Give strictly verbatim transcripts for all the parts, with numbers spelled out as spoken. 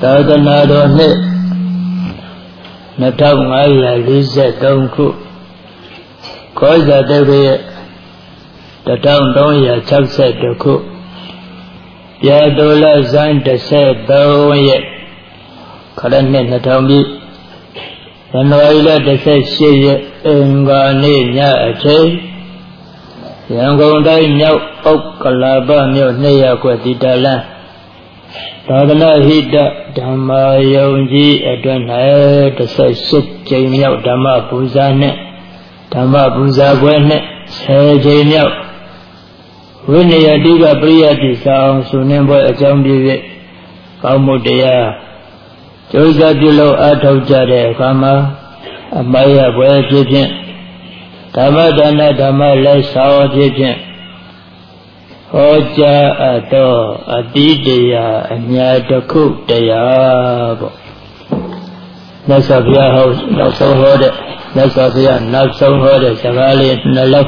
သာသနာတော်နှစ်နှစ်ထောင်ငါးရာလေးဆယ်သုံးခုကောဇာတိတ်ရဲ့တစ်ထောင်သုံးရာ၆ဆယ်တစ်ခုပြာတိုလဇန်တစ်ဆယ်သုံးရက်ခရစ်နှစ်နှစ်ထောင်ပြည့်ဇန်နဝါရီလတစ်ဆယ်ရှစ်ရက်အင်္ဂါနေ့ညအချိန်ရန်ကုန်တိုင်းမြောက်ဥက္ကလာပမြို့နှစ်ရပ်ကွက်တိတလန်းသာသနာဟိတဓမ္မယုံကြည်အတွင်၌တစ်ဆယ်ရှစ်ကြိမ်မြောက်ဓမ္မပူဇာနှင့်ဓမ္မပူဇာပွဲနှင့်ဆယ်ကြိမ်မြောက်ဝိနည်းတိကပရိယတိဆောင်ဆုနှင်းပွဲအကြောင်းပြည့်ကောင်းမှုတရားကျိုးစားပြုလို့အထောက်ကြတဲ့အခါမှာအမှားရပွဲဖြစ်ဖြင့်ဓမ္မဒါနဓမ္မလက်ဆောင်ဖြစ်ဖြင့်ဟောကြားအပ်သောအတိတရားအညာတစ်ခုတရားပေါ့မြတ်စွာဘုရားဟောနောက်ဆုံးဟောတဲ့မြတ်စွာဘုရားနောက်ဆုံးဟောတဲ့စကားလေးနှလုံး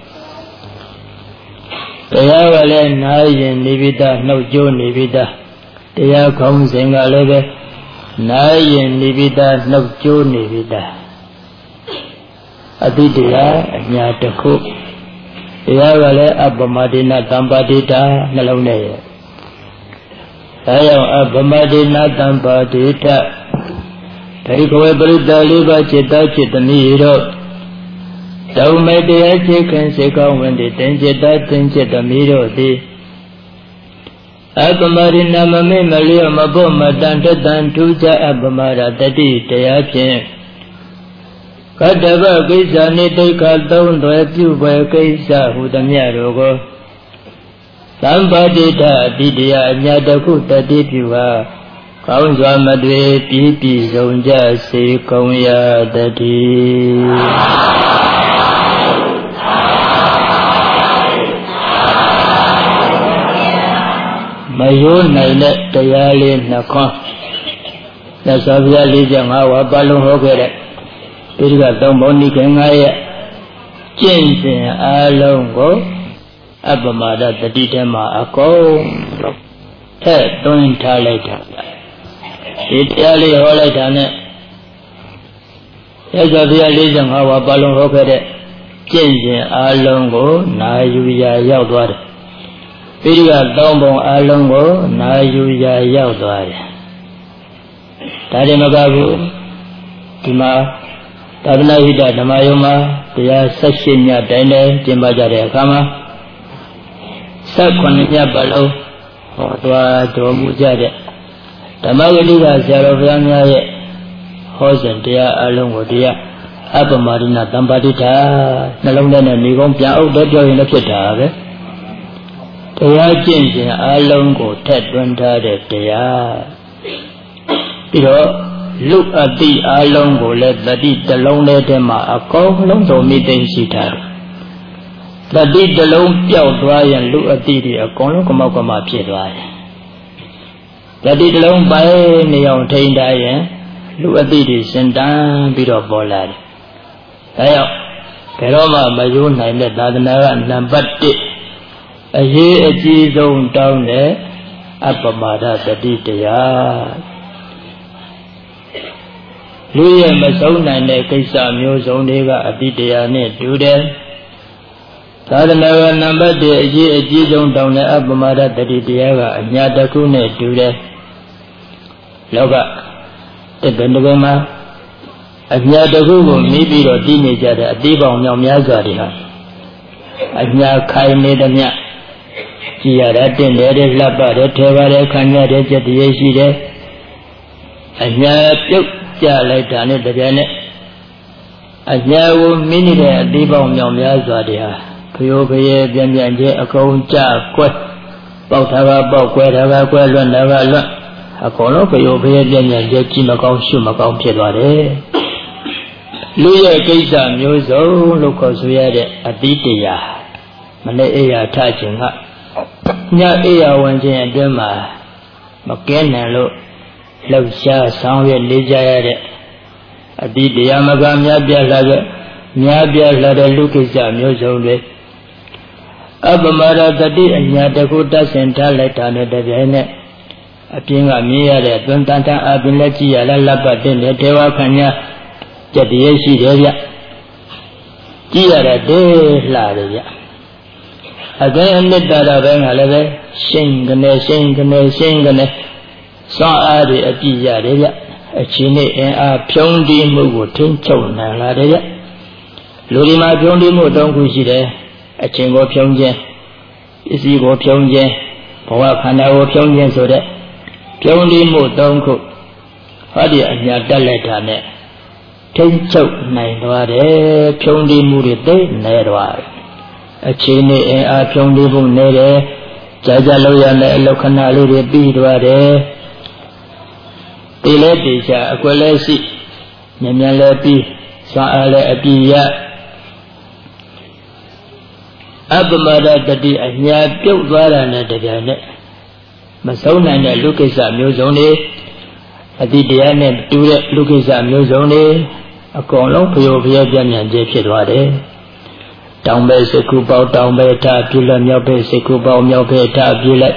တရားကလည်းနားရင်နေပြီးသားနှုတ်ကြိုးနေပြီးသားတရားခေါင်းစဉ်ကလည်းပဲနားရင်နေပြီးသားနှုတ်ကြိုးနေပြီးသားအတိတရားအညာတစ်ခုတရားကလည်းအပ္ပမဒိနတံပါတိတာနှလုံးနဲ့ရဲ့ဒါကြောင့်အပ္ပမဒိနတံပါတိတာဒိဋ္ဌဝေပရိတ္တလေးပါးจิตတจิตသမီးတို့ဓမ္မတရားချစ်ခင်စေကောင်းဝင်တဲ့တင်จิตတတင်จิตသမီးတို့သည်အပ္ပမဒိနမမေမလျော့မဖို့မတန်တတန်ထူးခြားအပ္ပမရတတိတရားဖြင့်ကတ္တဗကိစ္စနိတိခသုံးသွယ်ပြုပွဲကိစ္စဟုသမျှတို့ကိုသံပါတိတအတိတရားအညာတစ်ခုတတိပြုဟာကောင်းစွာမတွေ့ပြီးပြည်စုံကြစေကုန်ရတည်းမယိုးနိုင်တဲ့တရားလေးနှစ်ခွန်းသက်စွာဘုရားလေးချက်ငါးဝါးပါလုံးဟောခဲ့တဲ့ဒီကသုံးဘုံနိခေငါးရဲ့ကျင့်စဉ်အားလုံးကိုအပ္ပမဒတတိထဲမှာအကုန်လုံးထည့်သွင်းထားလိုက်တာဒီတရားလေးဟောလိုက်တာနဲ့သက်စွာဘုရားလေးချက်ငါးဝါးပါလုံးဟောခဲ့တဲ့ကျင့်စဉ်အားလုံးကိုနာယူရာရောက်သွားတယ်ပိဋကသုံးပုံအလုံးကိုနာယူရာရောက်သွားတယ်ဒါတည်းမကဘူးဒီမှာသာသနာ့ဟိတဓမ္မယုံမှာတရား၁၈ညတိုင်းတိုင်းကျင်းပကြတဲ့အခါမှာ၁၈ညပတ်လုံးဟောသွားတော်မူကြတဲ့ဓမ္မဂတိကဆရာတော်ဘုရားများရဲ့ဟောစဉ်တရားအလုံးကိုတရားအပ္ပမဒိနတံပါတိတာနှလုံးထဲနဲ့နေကုန်းပြန်အုပ်တော့ပြောရင်လည်းဖြစ်တာပဲတရားကျင့်စဉ်အလုံးကိုထက်သွင်းထားတဲ့တရားပြီးတော့လူအတိအလုံးကိုလည်းတတိတလုံးလေးထဲမှာအကုန်လုံးစုံမိသိရှိထားတယ်တတိတလုံးပျောက်သွားရင်လူအတိတွေအကုန်လုံးကမောက်ကမဖြစ်သွားတယ်တတိတလုံးပိုင်းနေအောင်ထိန်းထားရင်လူအတိတွေစင်တန်းပြီးတော့ပေါ်လာတယ်ဒါကြောင့်ဘယ်တော့မှမယိုးနိုင်တဲ့သာသနာကနံပါတ်တစ်အရေးအကြီးဆုံးတောင်းတဲ့အပ္ပမဒတတိတရားလူရဲ့မဆုံးနိုင်တဲ့ကိစ္စမျိုးစုံတွေကအတိတရားနဲ့တူတယ်သာသနာ့ကနံပါတ်တစ်အရေးအကြီးဆုံးတောင်းတဲ့အပ္ပမဒတတိတရားကအညာတစ်ခုနဲ့တူတယ်လောကတက္ကနကမှာအညာတစ်ခုကိုမိပြီးတော့တည်နေကြတဲ့အသေးပေါင်းမြောင်များစွာတွေဟာအညာခိုင်နေသည်မြတ်ကြည်ရတာတင့်တယ်လှပတယ်ထဲပါတယ်ခံရတယ်စက်တည်းရှိတယ်အညာပြုတ်ကြလိုက်တာနဲ့တပြိုင်နက်အညာကိုမိနေတဲ့အသေးပေါင်းမြောင်များစွာတွေဟာခရိုးခရဲပြန်ပြန်ချင်းအကုန်ကြကွဲပေါက်တာကပေါက်ကွဲတာကကွဲလွတ်တာကလွတ်အကုန်လုံးခရိုးခရဲပြန်ပြန်ချင်းကြည့်မကောင်းရှုမကောင်းဖြစ်သွားတယ်လူရဲ့ကိစ္စမျိုးစုံလို့ခေါ်ဆိုရတဲ့အတိတရားမနေ့အိယာထခြင်းကညအိယာဝင်ခြင်းအတွင်းမှာမကဲနိုင်လို့လှုပ်ရှားဆောင်ရွက်နေကြရတဲ့အတိတရားမကများပြလာတဲ့များပြလာတဲ့လူကိစ္စမျိုးစုံတွေအပ္ပမရတတိအညာတခုတတ်ဆင်ထားလိုက်တာနဲ့တပြိုင်နက်အပြင်းကမြင်ရတဲ့သွန်တန်တန်အပင်လက်ကြည့်ရလဲလက်ပတ်တဲ့တေဝခဏကြက်တည်းရှိတယ်ဗျကြည့်ရတဲ့တေးလှတယ်ဗျအကဲအနှစ်တာတော့ပဲငါလည်းပဲရှင်းကနေရှင်းကနေရှင်းကနေစွမ်းအားတွေအပြည့်ရတယ်ဗျအချင်းနဲ့အင်အားဖြုံးတီးမှုကိုထိန်းချုပ်နိုင်လာတယ်ဗျလူဒီမှာဖြုံးတီးမှုတုံးခုရှိတယ်အချင်းကိုဖြုံးခြင်းပစ္စည်းကိုဖြုံးခြင်းဘဝခန္ဓာကိုဖြုံးခြင်းဆိုတဲ့ဖြုံးတီးမှုတုံးခုဟောဒီအညာတက်လက်တာနဲ့ထိန်းချုပ်နိုင်သွားတယ်ဖြုံးတီးမှုတွေသိနေသွားတယ်အချင်းနဲ့အင်အားဖြုံးတီးမှုနေတယ်ကြာကြာလို့ရမယ်အလောက်ခဏလေးတွေပြီးသွားတယ်ဒီလဲတေချာအကွက်လဲရှိမြင်မြန်လဲပြီးစွမ်းအားလဲအပြည့်ရအပမဒတတိအညာပြုတ်သွားတာနဲ့တပြိုင်နက်မဆုံးနိုင်တဲ့လူကိစ္စမျိုးစုံတွေအတိတရားနဲ့တူတဲ့လူကိစ္စမျိုးစုံတွေအကုန်လုံးဖျော်ဖျော်ပြန့်ပြန့်ကျဖြစ်သွားတယ်တောင်ဘက်စကုပေါတောင်ဘက်ထားပြလက်မြောက်ဘက်စကုပေါမြောက်ဘက်ထားပြလိုက်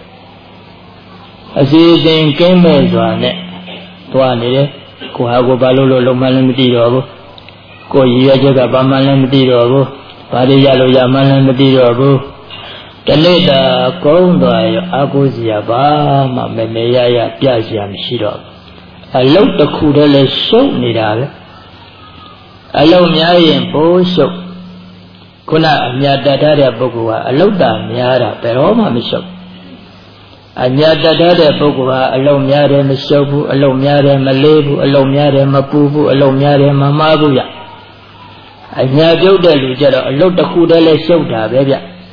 အစီအစဉ်ကင်းမဲ့စွာနဲ့သွားနေတယ်ကိုဟာကိုဘာလို့လို့လုံးမလည်းမသိတော့ဘူးကိုရည်ရွယ်ချက်ကဘာမှလည်းမသိတော့ဘူးဘာတွေရလို့ရမှလည်းမသိတော့ဘူးတနေ့တာကုန်းသွားရောအာကိုစီရဘာမှမမေရရပြစရာမရှိတော့အလုတ်တစ်ခုတည်းလဲရှုပ်နေတာပဲအလုတ်များရင်ဘိုးရှုပ်ခုနအမြတ်တတ်တဲ့ပုဂ္ဂိုလ်ကအလုတ်တာများတာဘယ်တော့မှမရှုပ်အညာတတ်တဲ့ပုဂ္ဂိုလ်ဟာအလုံးများတယ်မရှုပ်ဘူးအလုံးများတယ်မလေးဘူးအလုံးများတယ်မပူဘူးအလုံးများတယ်မမှားဘူးဗျအညာပြုတ်တဲ့လူကြတော့အလုံးတစ်ခုတည်းလဲရှုပ်တာပဲဗျ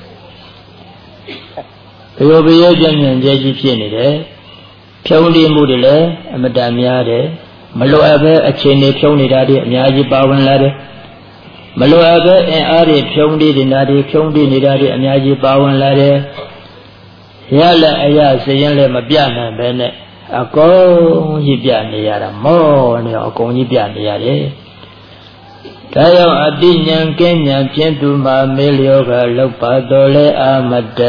ဘယောဘယောကျဉ်းကျဉ်းကြဲကြီးဖြစ်နေတယ်ဖြုံးတိမှုတွေလည်းအမတန်များတယ်မလိုအပ်ပဲအချိန်တွေဖြုံးနေတာတွေအများကြီးပါဝင်လာတယ်မလိုအပ်ပဲအင်အားတွေဖြုံးတိနေတာတွေဖြုံးတိနေတာတွေအများကြီးပါဝင်လာတယ်ရလည်းအရာစရင်လည်းမပြနိုင်ပဲနဲ့အကုန်ကြီးပြနေရတာမောနေအကုန်ကြီးပြနေရတယ်ဒါကြောင့်အတိညာကင်းညာဖြင့်သူမှာမေလျောကလောက်ပါတော်လဲအာမတ္တ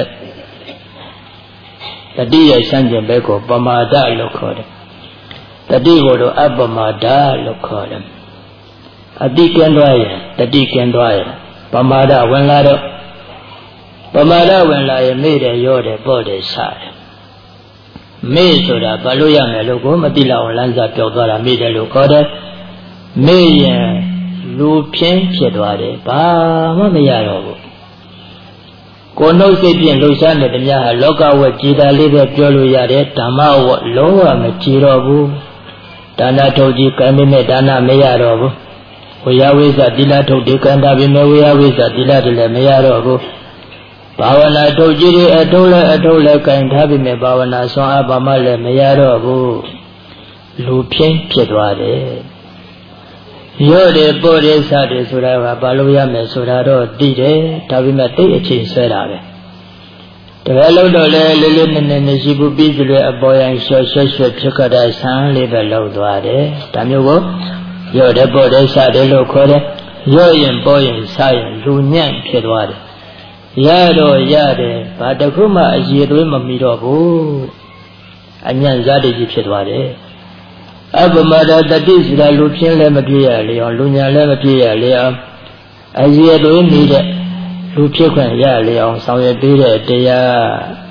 တတိယစံကျင်ဘက်ကိုပမာဒလို့ခေါ်တယ်တတိကိုတော့အပမာဒလို့ခေါ်တယ်အတိကင်းသွားရင်တတိကင်းသွားရင်ပမာဒဝင်လာတော့ပမာဒဝင်လာရင်မေ့တယ်ရောတယ်ပေါ့တယ်စတယ်မေ့ဆိုတာဘာလို့ရမယ်လို့ကိုမသိလောက်လမ်းစာပြောသွားတာမေ့တယ်လို့ခေါ်တယ်မေ့ရင်လူဖြင်းဖြစ်သွားတယ်ဘာမှမရတော့ဘူးကိုယ်နှုတ်စိတ်ဖြင့်လှူရှားတဲ့တများဟာလောကဝတ်ကြည်တာလေးပဲပြောလို့ရတယ်ဓမ္မဝတ်လုံးဝမကြည်တော့ဘူးဒါနထုတ်ကြည်ကံနဲ့ဒါနမရတော့ဘူးဝေယဝိဇ္ဇတိလထုတ်ဒီကံတာပြင်ဝေယဝိဇ္ဇတိလတွေလည်းမရတော့ဘူးဘာဝနာထုတ်ကြည်တွေအထုံးလဲအထုံးလဲကင်ထားပြီးမြဲဘာဝနာဆွမ်းအားပါမှလည်းမရတော့ဘူးလူဖြင်းဖြစ်သွားတယ်ရော့တယ်ပို့တယ်စတယ်ဆိုတာကဘာလို့ရမယ်ဆိုတာတော့သိတယ်ဒါပေမဲ့တိတ်အချိန်ဆွဲတာပဲတကယ်လို့တော့လေလေးလေးနက်နက်မရှိဘူးပြီးကြွယ်အပေါ်ရန်လျှော့လျှော့လျှော့ဖြစ်ကြတဲ့ဆန်းလေးပဲလောက်သွားတယ်ဒါမျိုးကိုရော့တယ်ပို့တယ်စတယ်လို့ခေါ်တယ်ရော့ရင်ပို့ရင်စရင်လူညံ့ဖြစ်သွားတယ်ရတော့ရတယ်ဘာတခုမှအည်သွေးမမီတော့ဘူးအညံ့စားတကြီးဖြစ်သွားတယ်အပမဒတတိစရာလူဖြင်းလည်းမပြည့်ရလေအောင်လူညာလည်းမပြည့်ရလေအောင်အည်သွေးနေတဲ့လူဖြစ်ခွင့်ရလေအောင်ဆောင်ရွက်ပေးတဲ့တရား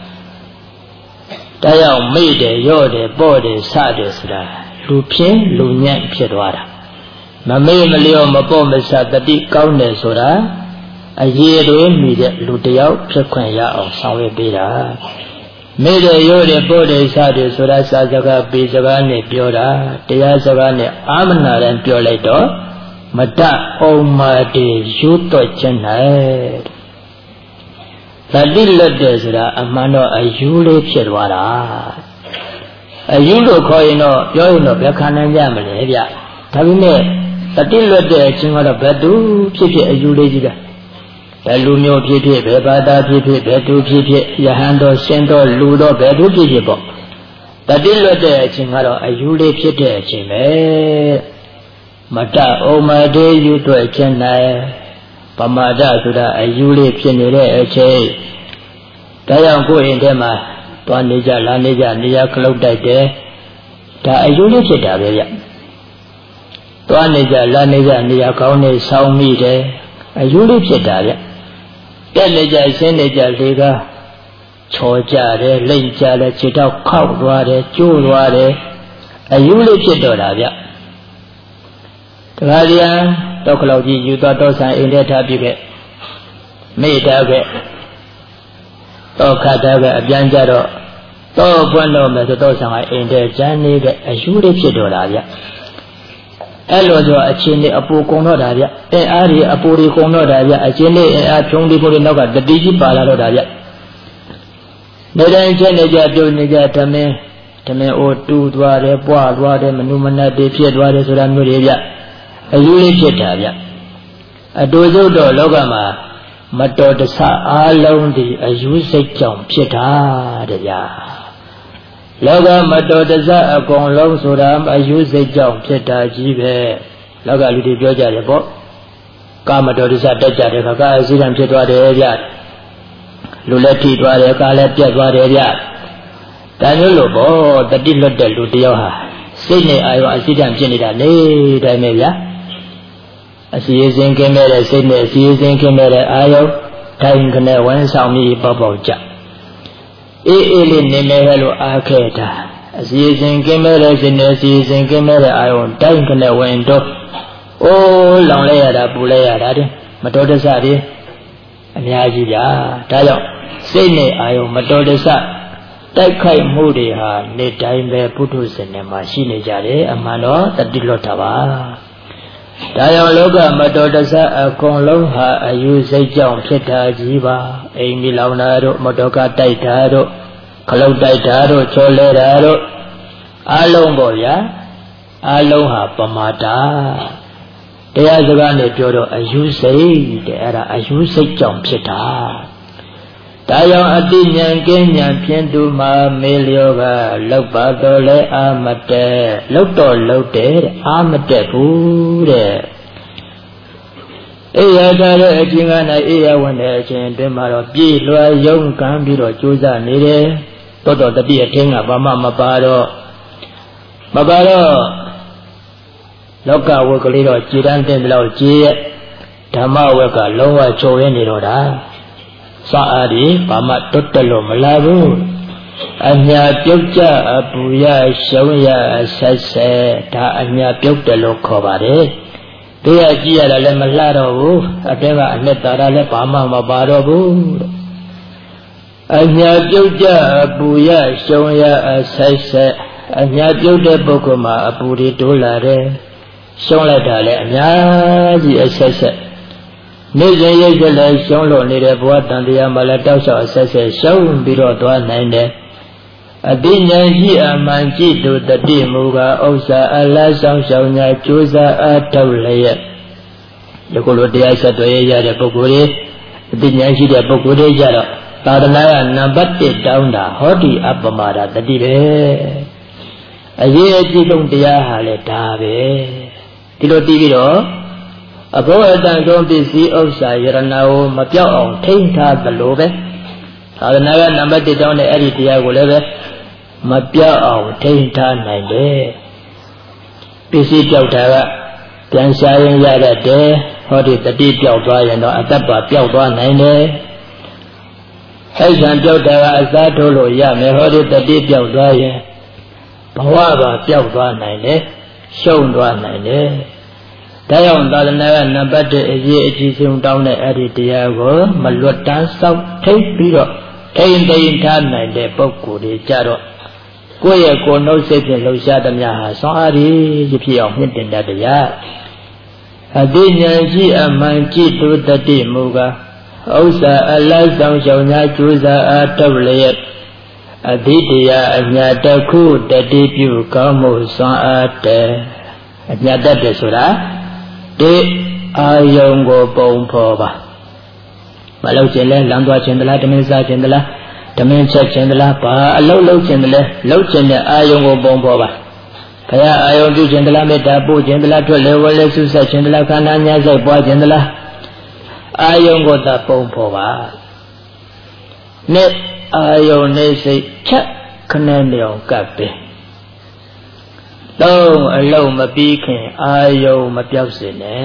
တရားမိတ်တယ်ရော့တယ်ပေါ့တယ်စတယ်ဆိုတာလူဖြင်းလူညံ့ဖြစ်သွားတာမမေ့မလျော့မပေါ့မဆတတိကောင်းတယ်ဆိုတာအရေးတွေမိတဲ့လူတယောက်ဖြစ်ခွင့်ရအောင်ဆောင်ရွက်ပေးတာမိတဲ့ရိုးတဲ့ပို့တဲ့စတဲ့ဆိုတာစာစကားပေစကားနဲ့ပြောတာတရားစကားနဲ့အာမနာတဲ့ပြောလိုက်တော့မတအောင်မာတေယူတော့ခြင်းနဲ့သတိလက်တဲ့ဆိုတာအမှန်တော့အယူလေးဖြစ်သွားတာအယူလို့ခေါ်ရင်တော့ပြောရင်တော့ဘယ်ခံနိုင်ကြမလဲဗျဒါပေမဲ့သတိလက်တဲ့အချင်းကတော့ဘယ်သူဖြစ်ဖြစ်အယူလေးကြီးတာဘယ်လူမျိုးဖြစ်ဖြစ်ဘယ်ဘာသာဖြစ်ဖြစ်ဘယ်သူဖြစ်ဖြစ်ယဟန်တော်ရှင်တော်လူတော်ဘယ်သူဖြစ်ဖြစ်ပေါ့တတိလွတ်တဲ့အချိန်ကတော့အယူလေးဖြစ်တဲ့အချိန်ပဲမတဩမတေယူတွေ့ခြင်းနဲ့ပမာဒဆိုတာအယူလေးဖြစ်နေတဲ့အချိန်ဒါကြောင့်ကိုယ်ရင်ထဲမှာသွားနေကြလာနေကြနေရာခလုတ်တိုက်တယ်ဒါအယုလေးဖြစ်တာပဲဗျသွားနေကြလာနေကြနေရာကောင်းနေဆောင်းမိတယ်အယုလေးဖြစ်တာဗျတက်နေကြဆင်းနေကြလေကချော်ကြတယ်လိမ့်ကြတယ်ခြေထောက်ခောက်သွားတယ်ကျိုးသွားတယ်အယုလေးဖြစ်တော့တာဗျတခါကျရင်တော့ခလောက်ကြီးယူသွားတော့ဆန်အိမ်ထဲထားပြခဲ့မိတာခဲ့တော့ခတ်တာခဲ့အပြန်ကြတော့တော့ပွင့်တော့မယ်ဆိုတော့ဆန်ကအိမ်ထဲကျန်နေတဲ့အယုလေးဖြစ်တော့တာဗျအဲ့လိုဆိုအချင်းလေးအပူကုန်တော့တာဗျအင်းအားကြီးအပူတွေကုန်တော့တာဗျအချင်းလေးအင်းအားဖြုံးပြီးဖို့နောက်ကတတိကြီးပါလာတော့တာဗျနေတိုင်းချင်းနေကြပြုံးနေကြဓမင်းဓမင်းအိုတူသွားတယ်ပွားသွားတယ်မနုမနတ်တွေဖြစ်သွားတယ်ဆိုတာမျိုးတွေဗျအယူလေးဖြစ်တာဗျအတူစုတော့လောကမှာမတော်တဆအားလုံးဒီအယူစိတ်ကြောင့်ဖြစ်တာတဲ့ဗျာလောကမတော်တဆအကုန်လုံးဆိုတာအယူစိတ်ကြောင့်ဖြစ်တာကြီးပဲလောကလူတွေပြောကြတယ်ပေါ့ကာမတော်တဆတက်ကြတယ်ခါကာအစည်းတံဖြစ်သွားတယ်ဗျလူလည်းထိသွားတယ်ကာလည်းပြတ်သွားတယ်ဗျဒါမျိုးလို့ပေါ့တတိလွတ်တဲ့လူတယောက်ဟာစိတ်နဲ့အာရုံအစည်းတံဖြစ်နေတာလေတိုင်းပဲဗျအစီအစဉ်ကင်းမဲ့တဲ့စိတ်နဲ့အစီအစဉ်ကင်းမဲ့တဲ့အာယုတိုင်းခနဲ့ဝန်ဆောင်ပြီးပေါပေါကြအေးအေးလေးနေမယ်လို့အားခဲ့တာအစီအစဉ်ကင်းမဲ့တဲ့စိတ်နဲ့အစီအစဉ်ကင်းမဲ့တဲ့အာယုတိုင်းခနဲ့ဝန်တော့အိုးလောင်လဲရတာပူလဲရတာတဲ့မတော်တဆတွေအများကြီးဗျာဒါကြောင့်စိတ်နဲ့အာယုမတော်တဆတိုက်ခိုက်မှုတွေဟာနေ့တိုင်းပဲပုထုဇဉ်တွေမှာရှိနေကြတယ်အမှန်တော့တတိလွတ်တာပါဒါကြောင့်လောကမတော်တဆအကုန်လုံးဟာအယူစိတ်ကြောင့်ဖြစ်တာကြီးပါအိမ်မီလောင်တာတို့မတော်ကတိုက်တာတို့ခလုတ်တိုက်တာတို့ချောလဲတာတို့အလုံးပေါ့ဗျာအလုံးဟာပမာတာတရားစကားနဲ့ပြောတော့အယူစိတ်တဲ့အဲ့ဒါအယူစိတ်ကြောင့်ဖြစ်တာဒါကြောင့်အတိညာဉ်ကင်းညာဖြင့်သူမှာမေလျောကလောက်ပါတော့လဲအာမတက်လောက်တော့လောက်တယ်အာမတက်ဘူးတဲ့အေရတာတဲ့အချင်းက၌အေရဝင်တဲ့အချင်းအတွင်းမှာတော့ပြေးလွှာရုံကမ်းပြီးတော့ကြိုးစားနေတယ်တော်တော်တတိအထင်းကဘာမှမပါတော့မပါတော့လောကဝက်ကလေးတော့ကြည်တန်းတဲ့လောက်ကြည်ရဲ့ဓမ္မဝက်ကလုံးဝချိုးရနေတော့တာစာအားဒီဘာမှတွတ်တက်လို့မလာဘူးအညာပြုတ်ကြအပူရရှုံးရဆက်ဆက်ဒါအညာပြုတ်တယ်လို့ခေါ်ပါတယ်တရားကြည့်ရတာလည်းမလှတော့ဘူးအတဲကအနှစ်သာရလည်းဘာမှမပါတော့ဘူးအညာပြုတ်ကြအပူရရှုံးရဆက်ဆက်အညာပြုတ်တဲ့ပုဂ္ဂိုလ်မှာအပူတွေတိုးလာတယ်ရှုံးလိုက်တာလည်းအများကြီးအဆက်ဆက်နေစဉ်ရိတ်ကလေးရှုံးလို့နေတဲ့ဘဝတန်တရားမှာလည်းတောက်လျှောက်အဆက်ဆက်ရှုံးပြီးတော့သွားနိုင်တယ်အတိညာရှိအမှန်ကြည့်သူတတိမူကားဥစ္စာအလားဆောင်ရှောင်ညာကြိုးစားအထောက်လျက်ဒီကုလိုတရားဆက်သွယ်ရတဲ့ပုဂ္ဂိုလ်တွေအတိညာရှိတဲ့ပုဂ္ဂိုလ်တွေကြတော့သာသနာ့ကနံပါတ်တစ်တောင်းတာဟောဒီအပမဒတတိပဲအရေးအကြီးဆုံးတရားဟာလည်းဒါပဲဒီလိုပြီးပြီးတော့အဘောအတန်ဆုံးပစ္စည်းဥစ္စာယရဏကိုမပြောက်အောင်ထိန်းထားသလိုပဲသာသနာ့ကနံပါတ်တစ်တောင်းတဲ့အဲ့ဒီတရားကိုလည်းပဲမပြောက်အောင်ထိန်းထားနိုင်တယ်ပစ္စည်းပြောက်တာကပြန်ရှားရင်ရတတ်တယ်ဟောဒီတတိပြောက်သွားရင်တော့အတ္တပါပြောက်သွားနိုင်တယ်အဲ့ဆံပြောက်တာကအစားထိုးလို့ရမယ်ဟောဒီတတိပြောက်သွားရင်ဘဝပါပြောက်သွားနိုင်တယ်ရှုံးသွားနိုင်တယ်ဒါကြောင့်သာသနာ့ကနံပါတ်တစ်အရေးအကြီးဆုံးတောင်းတဲ့အဲ့ဒီတရားကိုမလွတ်တမ်းစောင့်ထိပ်ပြီးတော့အိမ်သိမ်းထားနိုင်တဲ့ပုဂ္ဂိုလ်တွေကြတော့ကိုယ့်ရဲ့ကိုယ်နှုတ်စိတ်ဖြင့်လှုပ်ရှားသမျှဟာဆွမ်းအားရည်ဖြစ်အောင်မြင့်တင်တတ်တရားအတိညာရှိအမှန်ကြည့်သူတတိမူကားဥစ္စာအလားဆောင်ရှောင်ညာကျိုးစားအားထုတ်လျက်အတိတရားအညာတခုတတိပြုကောင်းမှုဆွမ်းအားတဲ့အညာတတ်တယ်ဆိုတာဒီအာယုံကိုပုံဖော်ပါမလုပ်ခြင်းလဲလမ်းသွားခြင်းသလားဓမင်းစားခြင်းသလားဓမင်းချက်ခြင်းသလားဘာအလုပ်လုပ်ခြင်းသလဲလုပ်ခြင်းတဲ့အာယုံကိုပုံဖော်ပါဘုရားအာယုံပြုခြင်းသလားမေတ္တာပို့ခြင်းသလားထွက်လေဝဲလေဆုဆက်ခြင်းသလားခန္ဓာညာစိတ်ပွားခြင်းသလားအာယုံကိုသာပုံဖော်ပါနဲ့အာယုန်နဲ့စိတ်ချက်ခနဲ့မြောင်ကပ်ပဲသုံးအလုံးမပြီးခင်အာယုန်မပြောက်စင်နဲ့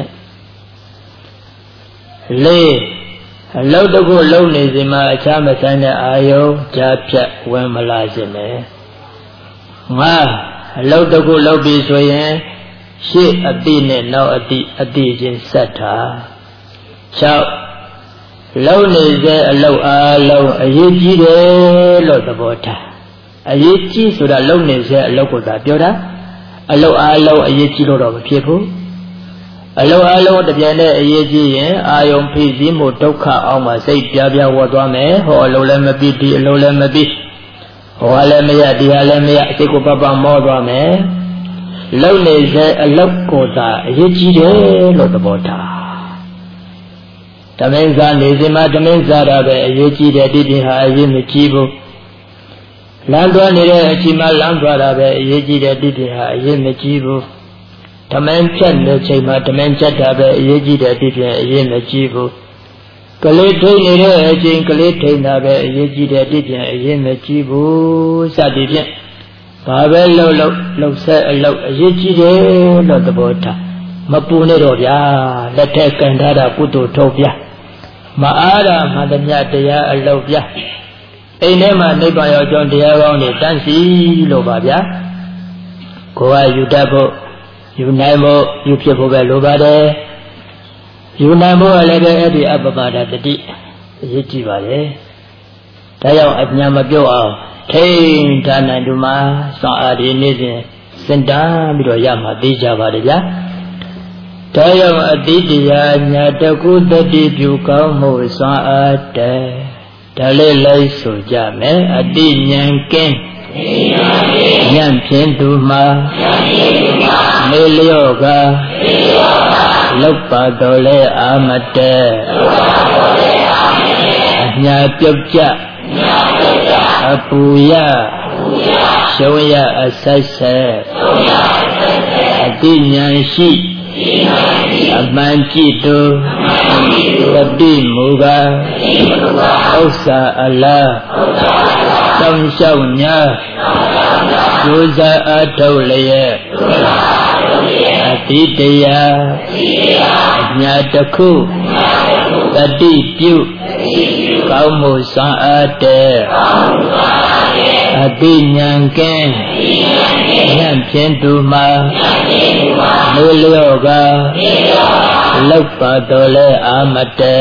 လေးအလုံးတစ်ခုလုံးနေစီမှာအခြားမဆိုင်တဲ့အာယုန်ကြားဖြတ်ဝင်မလာစင်နဲ့ငါအလုံးတစ်ခုလုံးပြီးဆိုရင်ရှေ့အတိနဲ့နောက်အတိအတိချင်းဆက်တာ၆လုံးနေစေအလုံးအားလုံးအရေးကြီးတယ်လို့သဘောထားအရေးကြီးဆိုတာလုံးနေစေအလုံးကိုသာပြောတာအလုံးအားလုံးအရေးကြီးလို့တော့မဖြစ်ဘူးအလုံးအားလုံးတပြန်နဲ့အရေးကြီးရင်အာယုံဖိစီးမှုဒုက္ခအောင်မှစိတ်ပြပြဝတ်သွားမယ်ဟောအလုံးလည်းမပြီးဒီအလုံးလည်းမပြီးဟောလည်းမရဒီဟာလည်းမရစိတ်ကိုပပမောသွားမယ်လုံနေစေအလောက်ကိုသာအရေးကြီးတယ်လို့သဘောထားတမင်းစားနေစမှာတမင်းစားတာပဲအရေးကြီးတယ်ဒီပြင်ဟာအရေးမကြီးဘူးလမ်းသွားနေတဲ့အချိန်မှာလမ်းသွားတာပဲအရေးကြီးတယ်ဒီပြင်ဟာအရေးမကြီးဘူးတမင်းဖြတ်နေချိန်မှာတမင်းချက်တာပဲအရေးကြီးတယ်ဒီပြင်အရေးမကြီးဘူးကလေးထိန်နေတဲ့အချိန်ကလေးထိန်တာပဲအရေးကြီးတယ်ဒီပြင်အရေးမကြီးဘူးစသည်ဖြင့်ဘာပဲလှုပ်လှုပ်လှုပ်ဆက်အလုပ်အရေးကြီးတယ်လို့သဘောထားမပူနဲ့တော့ဗျာလက်ထက်ကန်ထားတာကုသိုလ်ထုတ်ပြမအားတာမှတမျှတရားအလုပ်ပြအိမ်ထဲမှာနိဗ္ဗာန်ရောက်ကြောင်းတရားကောင်းတွေတန်းစီလို့ပါဗျာကိုယ်ကယူတတ်ဖို့ယူနိုင်ဖို့ယူဖြစ်ဖို့ပဲလိုပါတယ်ယူနိုင်ဖို့လည်းပဲအဲ့ဒီအပ္ပပါဒတတိအရေးကြီးပါလေဒါကြောင့်အညာမပြုတ်အောင်ထိန်ဌာနတူမှာစောအားဒီနေ့စဉ်စင်တာပြီးတော့ရမှာသိကြပါလေဗျာဒါကြောင့်အတိတရားညာတကုတတိပြုကောင်းမှုစောအားတဲ့ဒါလေးလိုက်ဆိုကြမယ်အတိဉာဏ်ကင်းဉာဏ်ဖြင့်သူမှာမေလျော့ကလောက်ပါတော်လဲအာမတဲ့အညာပြုတ်ကြအပူရရှုံးရအဆက်ဆက်အတိဉာဏ်ရှိအမှန်ကြည့်သူတတိမူကားဥစ္စာအလားတောင်းလျှောက်ညာကျိုးစားအထုတ်လျက်အတိတရားအညာတစ်ခုတတိပြုကောင်းမှုစွမ်းအားတဲ့အတိဉာဏ်ကင်းဉာဏ်ဖြင့်သူမှာမေလျော့ကလောက်ပါတော်လဲအာမ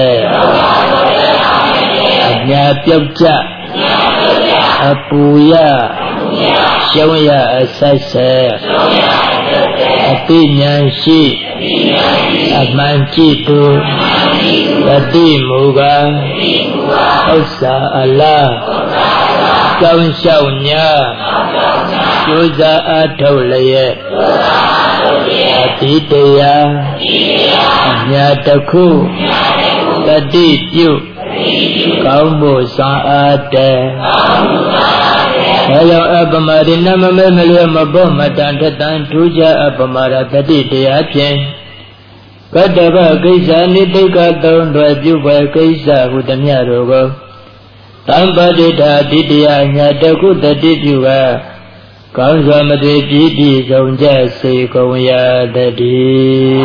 တဲ့အညာပြုတ်ကြအပူရရှုံးရအဆက်ဆက်အတိဉာဏ်ရှိအမှန်ကြည့်သူတတိမူကားဥစ္စာအလားကြောင်းလျှောက်ညာကျိုးစားအထုတ်လျက်အတိတရားအညာတစ်ခုတတိပြုကောင်းမှုစွမ်းအားတဲ့ဒါကြောင့်အပမရိနမမဲမလျော့မပေါ်မတန်ထတန်ထူးခြားအပမရတတိတရားဖြင့်ကတ္တဗကိစ္စနိတိကသုံးတွယ်ပြုပွဲကိစ္စဟုသမျှတို့ကိုတံပတိတာတိတရားညာတကုတတိပြုကကောင်းစွာမသွေပြည့်ပြည့်စုံကြစေကုန်ရတည်း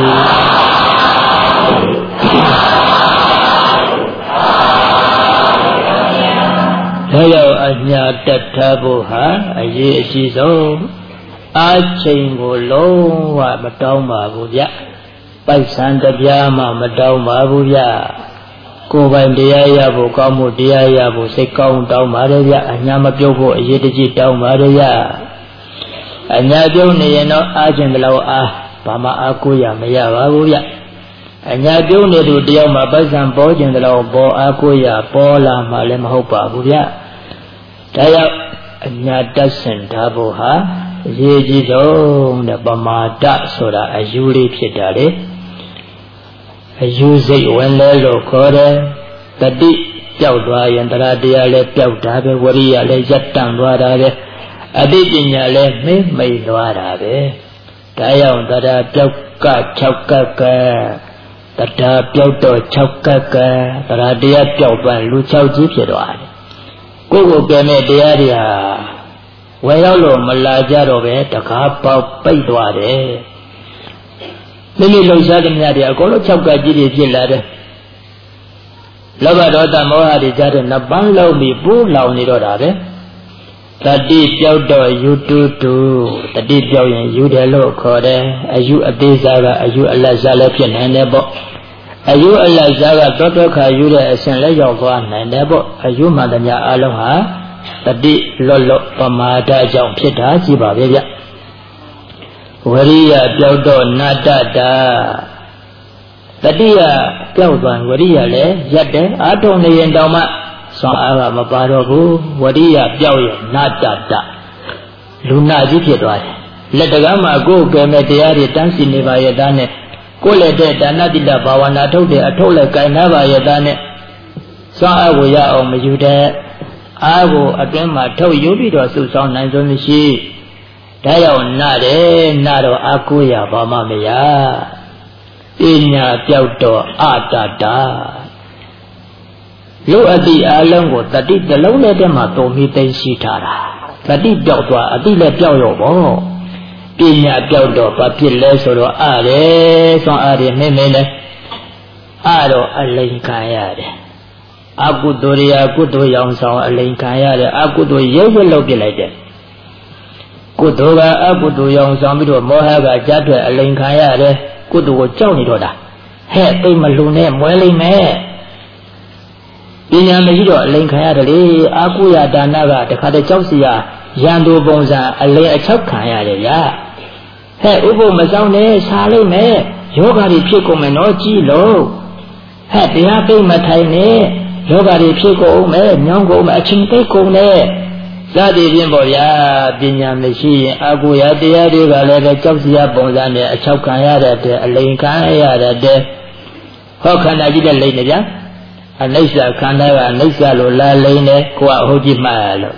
ဒါကြောင့်အညာတတ်ထားဖို့ဟာအရေးအကြီးဆုံးအချိန်ကိုလုံးဝမတောင်းပါဘူးဗျပိုက်ဆံတပြားမှမတောင်းပါဘူးဗျကိုယ်ပိုင်တရားရဖို့ကောင်းမှုတရားရဖို့စိတ်ကောင်းတောင်းပါတယ်ဗျအညာမပြုတ်ဖို့အရေးတကြီးတောင်းပါတယ်ဗျအညာပြုတ်နေရင်တော့အားခြင်းတလို့အားဘာမှအားကိုးရမရပါဘူးဗျအညာပြုတ်နေသူတယောက်မှပိုက်ဆံပေါ်ခြင်းတလို့ပေါ်အားကိုးရပေါ်လာမှလည်းမဟုတ်ပါဘူးဗျဒါကြောင့်အညာတတ်ဆင်ထားဖို့ဟာအရေးကြီးဆုံးတဲ့ပမာဒဆိုတာအယူလေးဖြစ်တာလေအယူစိတ်ဝင်လဲလို့ခေါ်တယ်တတိပျောက်သွားရင်တရားတရားလည်းပျောက်တာပဲဝရိယလည်းရပ်တန့်သွားတာပဲအတိပညာလည်းမိမ့်မိတ်သွားတာပဲဒါကြောင့်တရားပျောက်က၆ကကတရားပျောက်တော့၆ကကတရားတရားပျောက်သွားလူ၆ကြီးဖြစ်သွားတယ်ကိုယ်ကိုကဲမဲ့တရားတွေဟာဝယ်ရောက်လို့မလာကြတော့ပဲတကားပေါက်ပိတ်သွားတယ်မိမိလှုပ်ရှားတဲ့မြတ်တွေအကုန်လုံး၆ကကြီးတွေဖြစ်လာတယ်လောဘဒေါသမောဟတွေကြားတဲ့နှစ်ပန်းလုံးပြီးပူးလောင်နေတော့တာပဲတတိပြောက်တော့ယူတူတူတတိပြောက်ရင်ယူတယ်လို့ခေါ်တယ်အယူအသေးစားကအယူအလတ်စားလည်းဖြစ်နိုင်တယ်ပေါ့အယူအလတ်စားကတောတောခါယူတဲ့အရှင်လည်းရောက်သွားနိုင်တယ်ပေါ့အယူမှန်သမျှအလုံးဟာတတိလော့လော့ပမာဒကြောင့်ဖြစ်တာကြည့်ပါပဲဗျဝရိယပြောက်တော့နာတတာတတိယပြောက်သွားဝရိယလည်းရက်တယ်အာထုံနေရင်တောင်မှဆွမ်းအားကမပါတော့ဘူးဝရိယပြောက်ရဲ့နာတတလူနာကြီးဖြစ်သွားတယ်လက်တကားမှာကိုယ်ကဲမဲ့တရားတွေတန်းစီနေပါရဲ့သားနဲ့ကိုယ်လက်တဲ့ဒါနတိတဘာဝနာထုတ်တဲ့အထုတ်လက်ကင်နာပါရဲ့သားနဲ့ဆွမ်းအားကိုရအောင်မယူတဲ့အားကိုအတွင်းမှာထုတ်ယူပြီးတော့စုဆောင်းနိုင်စွမ်းမရှိဒါကြောင့်နာတယ်နာတော့အာကိုရဘာမှမရပညာပြောက်တော့အတတာလူအတိအလုံးကိုတတိတလုံးနဲ့တည်းမှာတုံပြီးသိရှိထားတာတတိပြောက်သွားအတိလည်းပြောက်ရောပေါ့ပညာပြောက်တော့ဘာဖြစ်လဲဆိုတော့အားတယ်ဆွမ်းအားတယ်မင်းမင်းလဲအားတော့အလိန်ခံရတယ်အကုသိုလ်ရာကုသိုလ်ရောင်ဆောင်အလိန်ခံရတယ်အကုသိုလ်ရုပ်ဝက်လုပ်ပြလိုက်တယ်ကုသိုလ်ကအကုသိုလ်ရောင်ဆောင်ပြီးတော့မောဟကကြားထွက်အလိန်ခံရတယ်ကုသိုလ်ကိုကြောက်နေတော့တာဟဲ့သိမလူနဲ့မွဲလိမ့်မယ်ပညာမရှိတော့အလိန်ခံရတယ်လေအာကုယဒါနကတခါတည်းကြောက်စီရရန်သူပုံစံအလိန်အချောက်ခံရတယ်ဗျာဟဲ့ဥပုပ်မဆောင်နဲ့ရှားလိမ့်မယ်ယောဂါတွေဖြစ်ကုန်မယ်နော်ကြည့်လို့ဟဲ့တရားသိမထိုင်နဲ့ယောဂါတွေဖြစ်ကုန်မယ်ညောင်းကုန်မယ်အချင်းသိကုန်နဲ့စသည်ဖြင့်ပေါ့ဗျာပညာမရှိရင်အာကုယတရားတွေကလည်းပဲကြောက်စီရပုံစံနဲ့အချောက်ခံရတဲ့အလိန်ခံရတဲ့ဟောခန္ဓာကြီးတဲ့လိမ့်နေဗျာအနိစ္စခန္ဓာကအနိစ္စလို့လာလိမ့်နေကိုယ်ကအဟုတ်ကြီးမှတ်လို့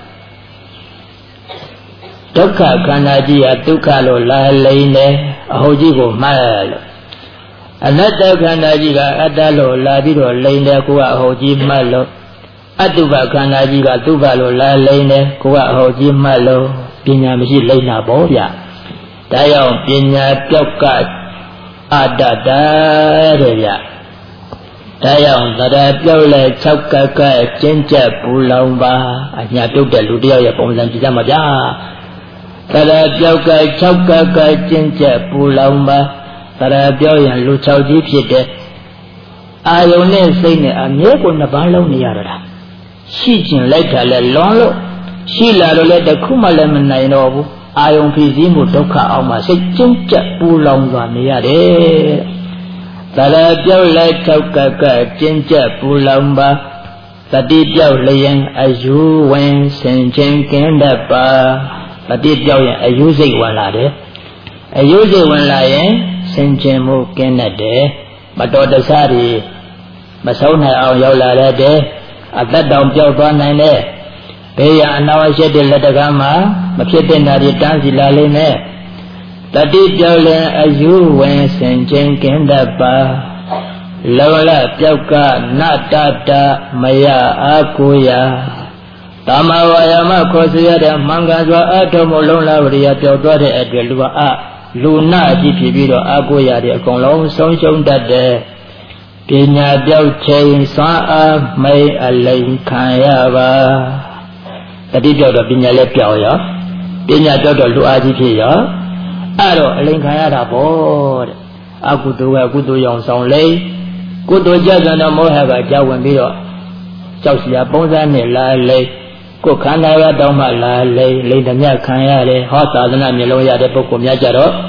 ဒုက္ခခန္ဓာကြီးကဒုက္ခလို့လာလိမ့်နေအဟုတ်ကြီးကိုမှတ်လို့အနတ္တခန္ဓာကြီးကအတ္တလို့လာပြီးတော့လိမ့်နေကိုယ်ကအဟုတ်ကြီးမှတ်လို့အတုပခန္ဓာကြီးကတုပလို့လာလိမ့်နေကိုယ်ကအဟုတ်ကြီးမှတ်လို့ပညာမရှိလိမ့်တာပေါ့ဗျာဒါကြောင့်ပညာပြောက်ကအတ္တတာတဲ့ဗျာဒါကြောင့်သရပြောက်လဲ၆ကကကျင့်ကြပူလောင်ပါအညာတုတ်တဲ့လူတယောက်ရဲ့ပုံစံကြည့်ကြမှာဗျာသရပြောက်က၆ကကကျင့်ကြပူလောင်ပါသရပြောက်ရင်လူ၆ကြီးဖြစ်တဲ့အာယုန်နဲ့စိတ်နဲ့အမြဲကိုနှစ်ပန်းလုံးနေရတာရှိကျင်လိုက်တာလဲလွန်လို့ရှိလာတော့လဲတခုမှလည်းမနိုင်တော့ဘူးအာယုန်ဖြစ်စည်းမှုဒုက္ခအောင်မှာစိတ်ကျင့်ကြပူလောင်သွားနေရတယ်သရပြောက်လိုက်၆ကကကျင့်ကြပူလောင်ပါတတိပြောက်လျင်အယူဝင်ဆင်ခြင်းကင်းတတ်ပါတတိပြောက်ရင်အယူစိတ်ဝင်လာတယ်အယူစိတ်ဝင်လာရင်ဆင်ခြင်းမှုကင်းတတ်တယ်မတော်တဆတွေမဆုံးနိုင်အောင်ရောက်လာတဲ့အသက်တောင်ပြောက်သွားနိုင်တဲ့ဘေးရန်အနာဝရှိတဲ့လက်တကားမှာမဖြစ်တဲ့နာတွေတန်းစီလာလိမ့်မယ်တတိပြောက်လင်အယူဝင်ဆင်ခြင်းကင်းတတ်ပါလောလပြောက်ကနတတမယအာကိုယတမဝါယမခေါ်စရတဲ့မင်္ဂစွာအထုံမလုံးလာဝရိယပြောက်သွားတဲ့အတွက်လူဟာအလူနာကြီးဖြစ်ပြီးတော့အာကိုယတွေအကုန်လုံးဆုံးရှုံးတတ်တယ်ပညာပြောက်ချိန်စွမ်းအားမိတ်အလိန်ခံရပါတတိပြောက်တော့ပညာလည်းပြောက်ရောပညာပြောက်တော့လူအားကြီးဖြစ်ရောအဲ့တော့အလိန်ခံရတာပေါ့တဲ့အကုသိုလ်ကကုသိုလ်ရောင်ဆောင်လေကုသိုလ်ကြတဲ့မောဟကကြောက်ဝင်ပြီးတော့ကြောက်စရာပုံစံနဲ့လာလေကိုယ်ခန္ဓာကတောင်းမှလာလေလိမ့်ဓမြခံရတယ်ဟောသာသနာမျိုးလုံးရတဲ့ပုဂ္ဂိုလ်များကြတော့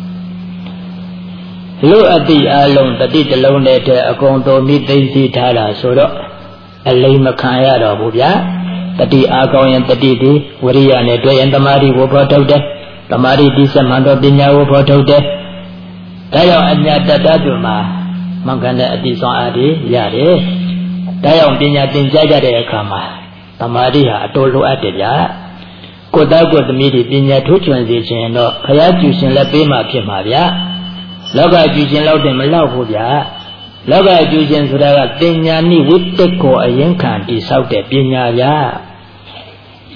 လူအတိအလုံးတတိတလုံးနဲ့တဲ့အကုန်တော်မိသိသိထားတာဆိုတော့အလိမ့်မခံရတော့ဘူးဗျာတတိအားကောင်းရင်တတိဒီဝရိယနဲ့တွေ့ရင်တမာတိကိုဖော်ထုတ်တယ်တမာတိတိစမှန်တော့ပညာကိုဖော်ထုတ်တယ်ဒါကြောင့်အညာတတ္တတို့မှာမှန်ကန်တဲ့အတိဆောင်အားတွေရတယ်ဒါကြောင့်ပညာသင်ကြားကြတဲ့အခါမှာတမာတိဟာအတော်လိုအပ်တယ်ဗျာကိုယ်သားကိုယ်သမီးတွေပညာထိုးချွန်စေခြင်းတော့ခရကျူရှင်လည်းပေးမှဖြစ်မှာဗျာလောကကျူရှင်လောက်တယ်မလောက်ဘူးဗျာလောကကျူရှင်ဆိုတာကပညာနိဝိတ္တကိုအရင်ခံတိဆောက်တဲ့ပညာဗျာ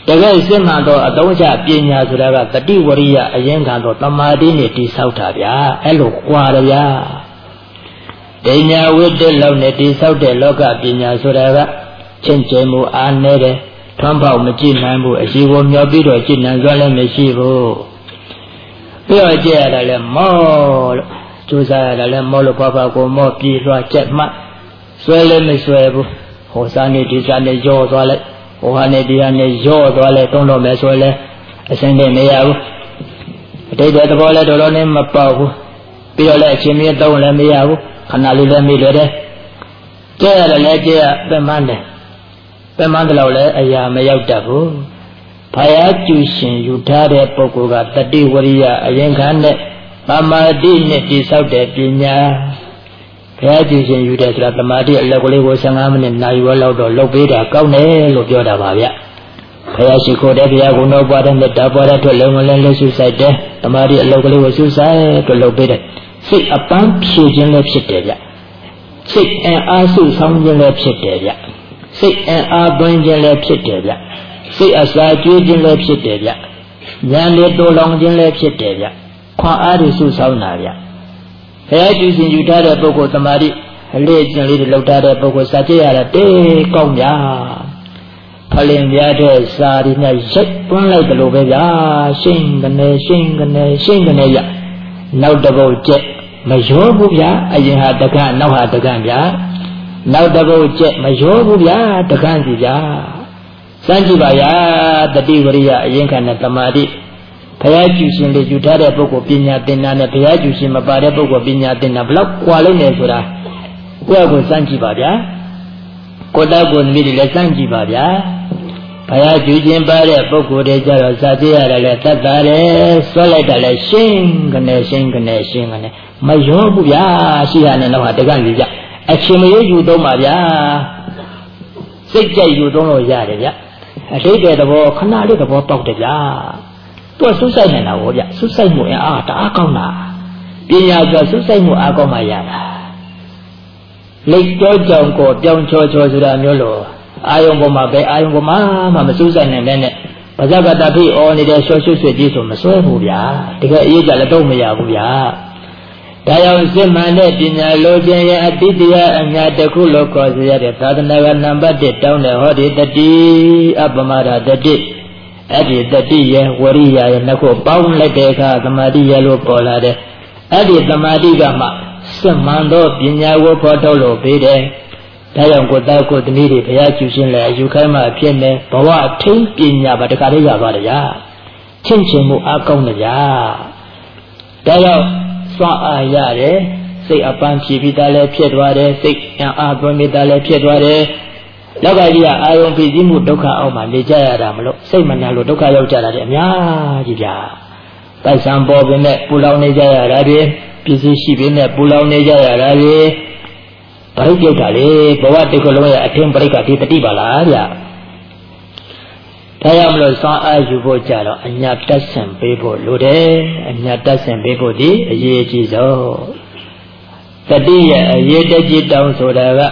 တကယ်စစ်မှန်သောအသုံးချပညာဆိုတာကတတိဝရိယအရင်ကတော့တမာတိနဲ့တိဆောက်တာဗျာအဲ့လိုကြွားရဗျာဒိညာဝိတ္တလောက်နဲ့တိဆောက်တဲ့လောကပညာဆိုတာကချင်းကျဲမှုအားနည်းတယ်ထွန်းပေါက်မကြည့်နိုင်ဘူးအရှိကိုမျောပြီးတော့ကြည့်နိုင်စွမ်းလည်းမရှိဘူးပြီးတော့ကြည့်ရတာလည်းမောလို့ကြိုးစားရတာလည်းမောလို့ဘာဘာကိုမောပြေးလွှားချက်မှဆွဲလည်းမဆွဲဘူးဟောစားနေဒီစားနေရောသွားလိုက်ဟိုဟာနေဒီဟာနေရောသွားလိုက်တုံးတော့မယ်ဆိုလည်းအစင်းနဲ့မရဘူးအတိတ်တဲ့သဘောလည်းတော်တော်နဲ့မပေါက်ဘူးပြီးတော့လည်းအချင်းချင်းတုံးလည်းမရဘူးခဏလေးလည်းမိလွယ်တယ်ကြည့်ရတယ်လည်းကြည့်ရပြမန်းတယ်ပြမန်းတယ်လို့လည်းအရာမရောက်တတ်ဘူးဘုရားကျူရှင်ယူထားတဲ့ပုဂ္ဂိုလ်ကတတိဝရိယအရင်ခံတဲ့သမာဓိနဲ့တိဆောက်တဲ့ပညာဘုရားကျူရှင်ယူတဲ့ဆိုတာသမာဓိအလက်ကလေးကိုဆယ်ငါးမိနစ်နာရီဝက်လောက်တော့လုပ်ပေးတာကောင်းတယ်လို့ပြောတာပါဗျဘုရားရှိခိုးတဲ့ဘုရားကုတော်ပွားတဲ့မေတ္တာပွားတဲ့အတွက်လုံးဝလည်းလက်ရှိဆိုင်တဲ့သမာဓိအလက်ကလေးကိုစုဆိုင်အတွက်လုပ်ပေးတဲ့စိတ်အပန်းဖြူခြင်းလည်းဖြစ်တယ်ဗျစိတ်အင်အားစုဆောင်ခြင်းလည်းဖြစ်တယ်ဗျစိတ်အင်အားသွင်းခြင်းလည်းဖြစ်တယ်ဗျစိတ်အစာကျွေးခြင်းလည်းဖြစ်တယ်ဗျဉာဏ်လေးတိုးလောင်ခြင်းလည်းဖြစ်တယ်ဗျခွန်အားတွေစုဆောင်တာဗျဘုရားကျူရှင်ယူထားတဲ့ပုဂ္ဂိုလ်သမာဓိအလေးကျင့်လေးတွေလောက်ထားတဲ့ပုဂ္ဂိုလ်စာကြည့်ရတာတေးကောင်းဗျာဖလင်ပြတဲ့စာတွေနဲ့ရိုက်တွန်းလိုက်တယ်လို့ပဲဗျာရှင်းကနေရှင်းကနေရှင်းကနေရနောက်တစ်ပုတ်ကျက်မရောဘူးဗျာအရင်ဟာတက္ကနောက်ဟာတက္ကဗျာနောက်တစ်ပုတ်ကျက်မရောဘူးဗျာတက္ကစီဗျာစမ်းကြည့်ပါဗျာတတိဝရိယအရင်ခံတဲ့သမာဓိဘုရားကျူရှင်လေးယူထားတဲ့ပုဂ္ဂိုလ်ပညာသင်တာနဲ့ဘုရားကျူရှင်မပါတဲ့ပုဂ္ဂိုလ်ပညာသင်တာဘလောက်ကွာလို့လဲဆိုတာကိုယ့်ကိုစမ်းကြည့်ပါဗျာကိုယ်တောက်ကိုသမီးတွေလည်းစမ်းကြည့်ပါဗျာဘုရားကျူရှင်ပါတဲ့ပုဂ္ဂိုလ်တွေကြတော့စာကြည့်ရတယ်လည်းတတ်တာလည်းဆွဲလိုက်တာလည်းရှင်းကနေရှင်းကနေရှင်းကနေမရောဘူးဗျာရှိရနဲ့တော့တက္ကစီကြအချိန်မရွယူသုံးပါဗျာစိတ်ကြိုက်ယူသုံးလို့ရတယ်ဗျအတိတ်တဲ့သဘောခဏလေးသဘောပေါက်တယ်ဗျာသူကဆုစိုက်နေတာဗောဗျဆုစိုက်မှုအားတအားကောင်းတာပညာဆိုဆုစိုက်မှုအားကောင်းမှရတာလိတ်ကြောကြောင်ကိုပြောင်းချောချောဆိုတာမျိုးလို့အာယုံပေါ်မှာပဲအာယုံပေါ်မှာမှမဆုစိုက်နိုင်တဲ့နဲ့ဘာသာကတဖိအော်နေတဲ့ရှော့ရှုဆွေကြီးဆိုမစွဲဘူးဗျာတကယ်အရေးကြလည်းတော့မရဘူးဗျာဒါကြောင့်စစ်မှန်တဲ့ပညာလိုခြင်းရဲ့အတိတရားအညာတစ်ခုလို့ခေါ်စေရတဲ့သာသနာ့ကနံပါတ်တစ်တောင်းတဲ့ဟောဒီတတိအပမဒတတိအဲ့ဒီတတိရဲ့ဝရိယရဲ့နှစ်ခုပေါင်းလိုက်တဲ့အခါသမာဓိရဲ့လို့ပေါ်လာတဲ့အဲ့ဒီသမာဓိကမှစစ်မှန်သောပညာကိုဖော်ထုတ်လို့ပေးတယ်ဒါကြောင့်ကိုတောက်ကိုသမီးတွေဘုရားကျူရှင်လည်းအယူခိုင်းမှဖြစ်နေဘဝထိန်းပညာပါတခါလေးရသွားတယ်ဗျာချင်းချင်းမှုအကောင်းတယ်ဗျာဒါကြောင့်စွမ်းအားရတယ်စိတ်အပန်းဖြည်ပြီးသားလည်းဖြစ်သွားတယ်စိတ်အားသွင်းပြီးသားလည်းဖြစ်သွားတယ်လောကကြီးကအာယုံဖြစ်စည်းမှုဒုက္ခအောက်မှာနေကြရတာမလို့စိတ်မနှံလို့ဒုက္ခရောက်ကြတာတဲ့အများကြီးဗျာတိုက်ဆံပေါ်ပင်နဲ့ပူလောင်နေကြရတာတွေပစ္စည်းရှိပင်နဲ့ပူလောင်နေကြရတာတွေဘိုက်ပြုတ်တာလေဘဝတစ်ခုလုံးရဲ့အထင်ပရိက္ခဒီတတိပါလားဗျာဒါကြောင့်မလို့စွမ်းအားယူဖို့ကြတော့အညာတတ်ဆင်ပေးဖို့လိုတယ်အညာတတ်ဆင်ပေးဖို့ဒီအရေးကြီးဆုံးတတိရဲ့အရေးတကြီးတောင်းဆိုတာက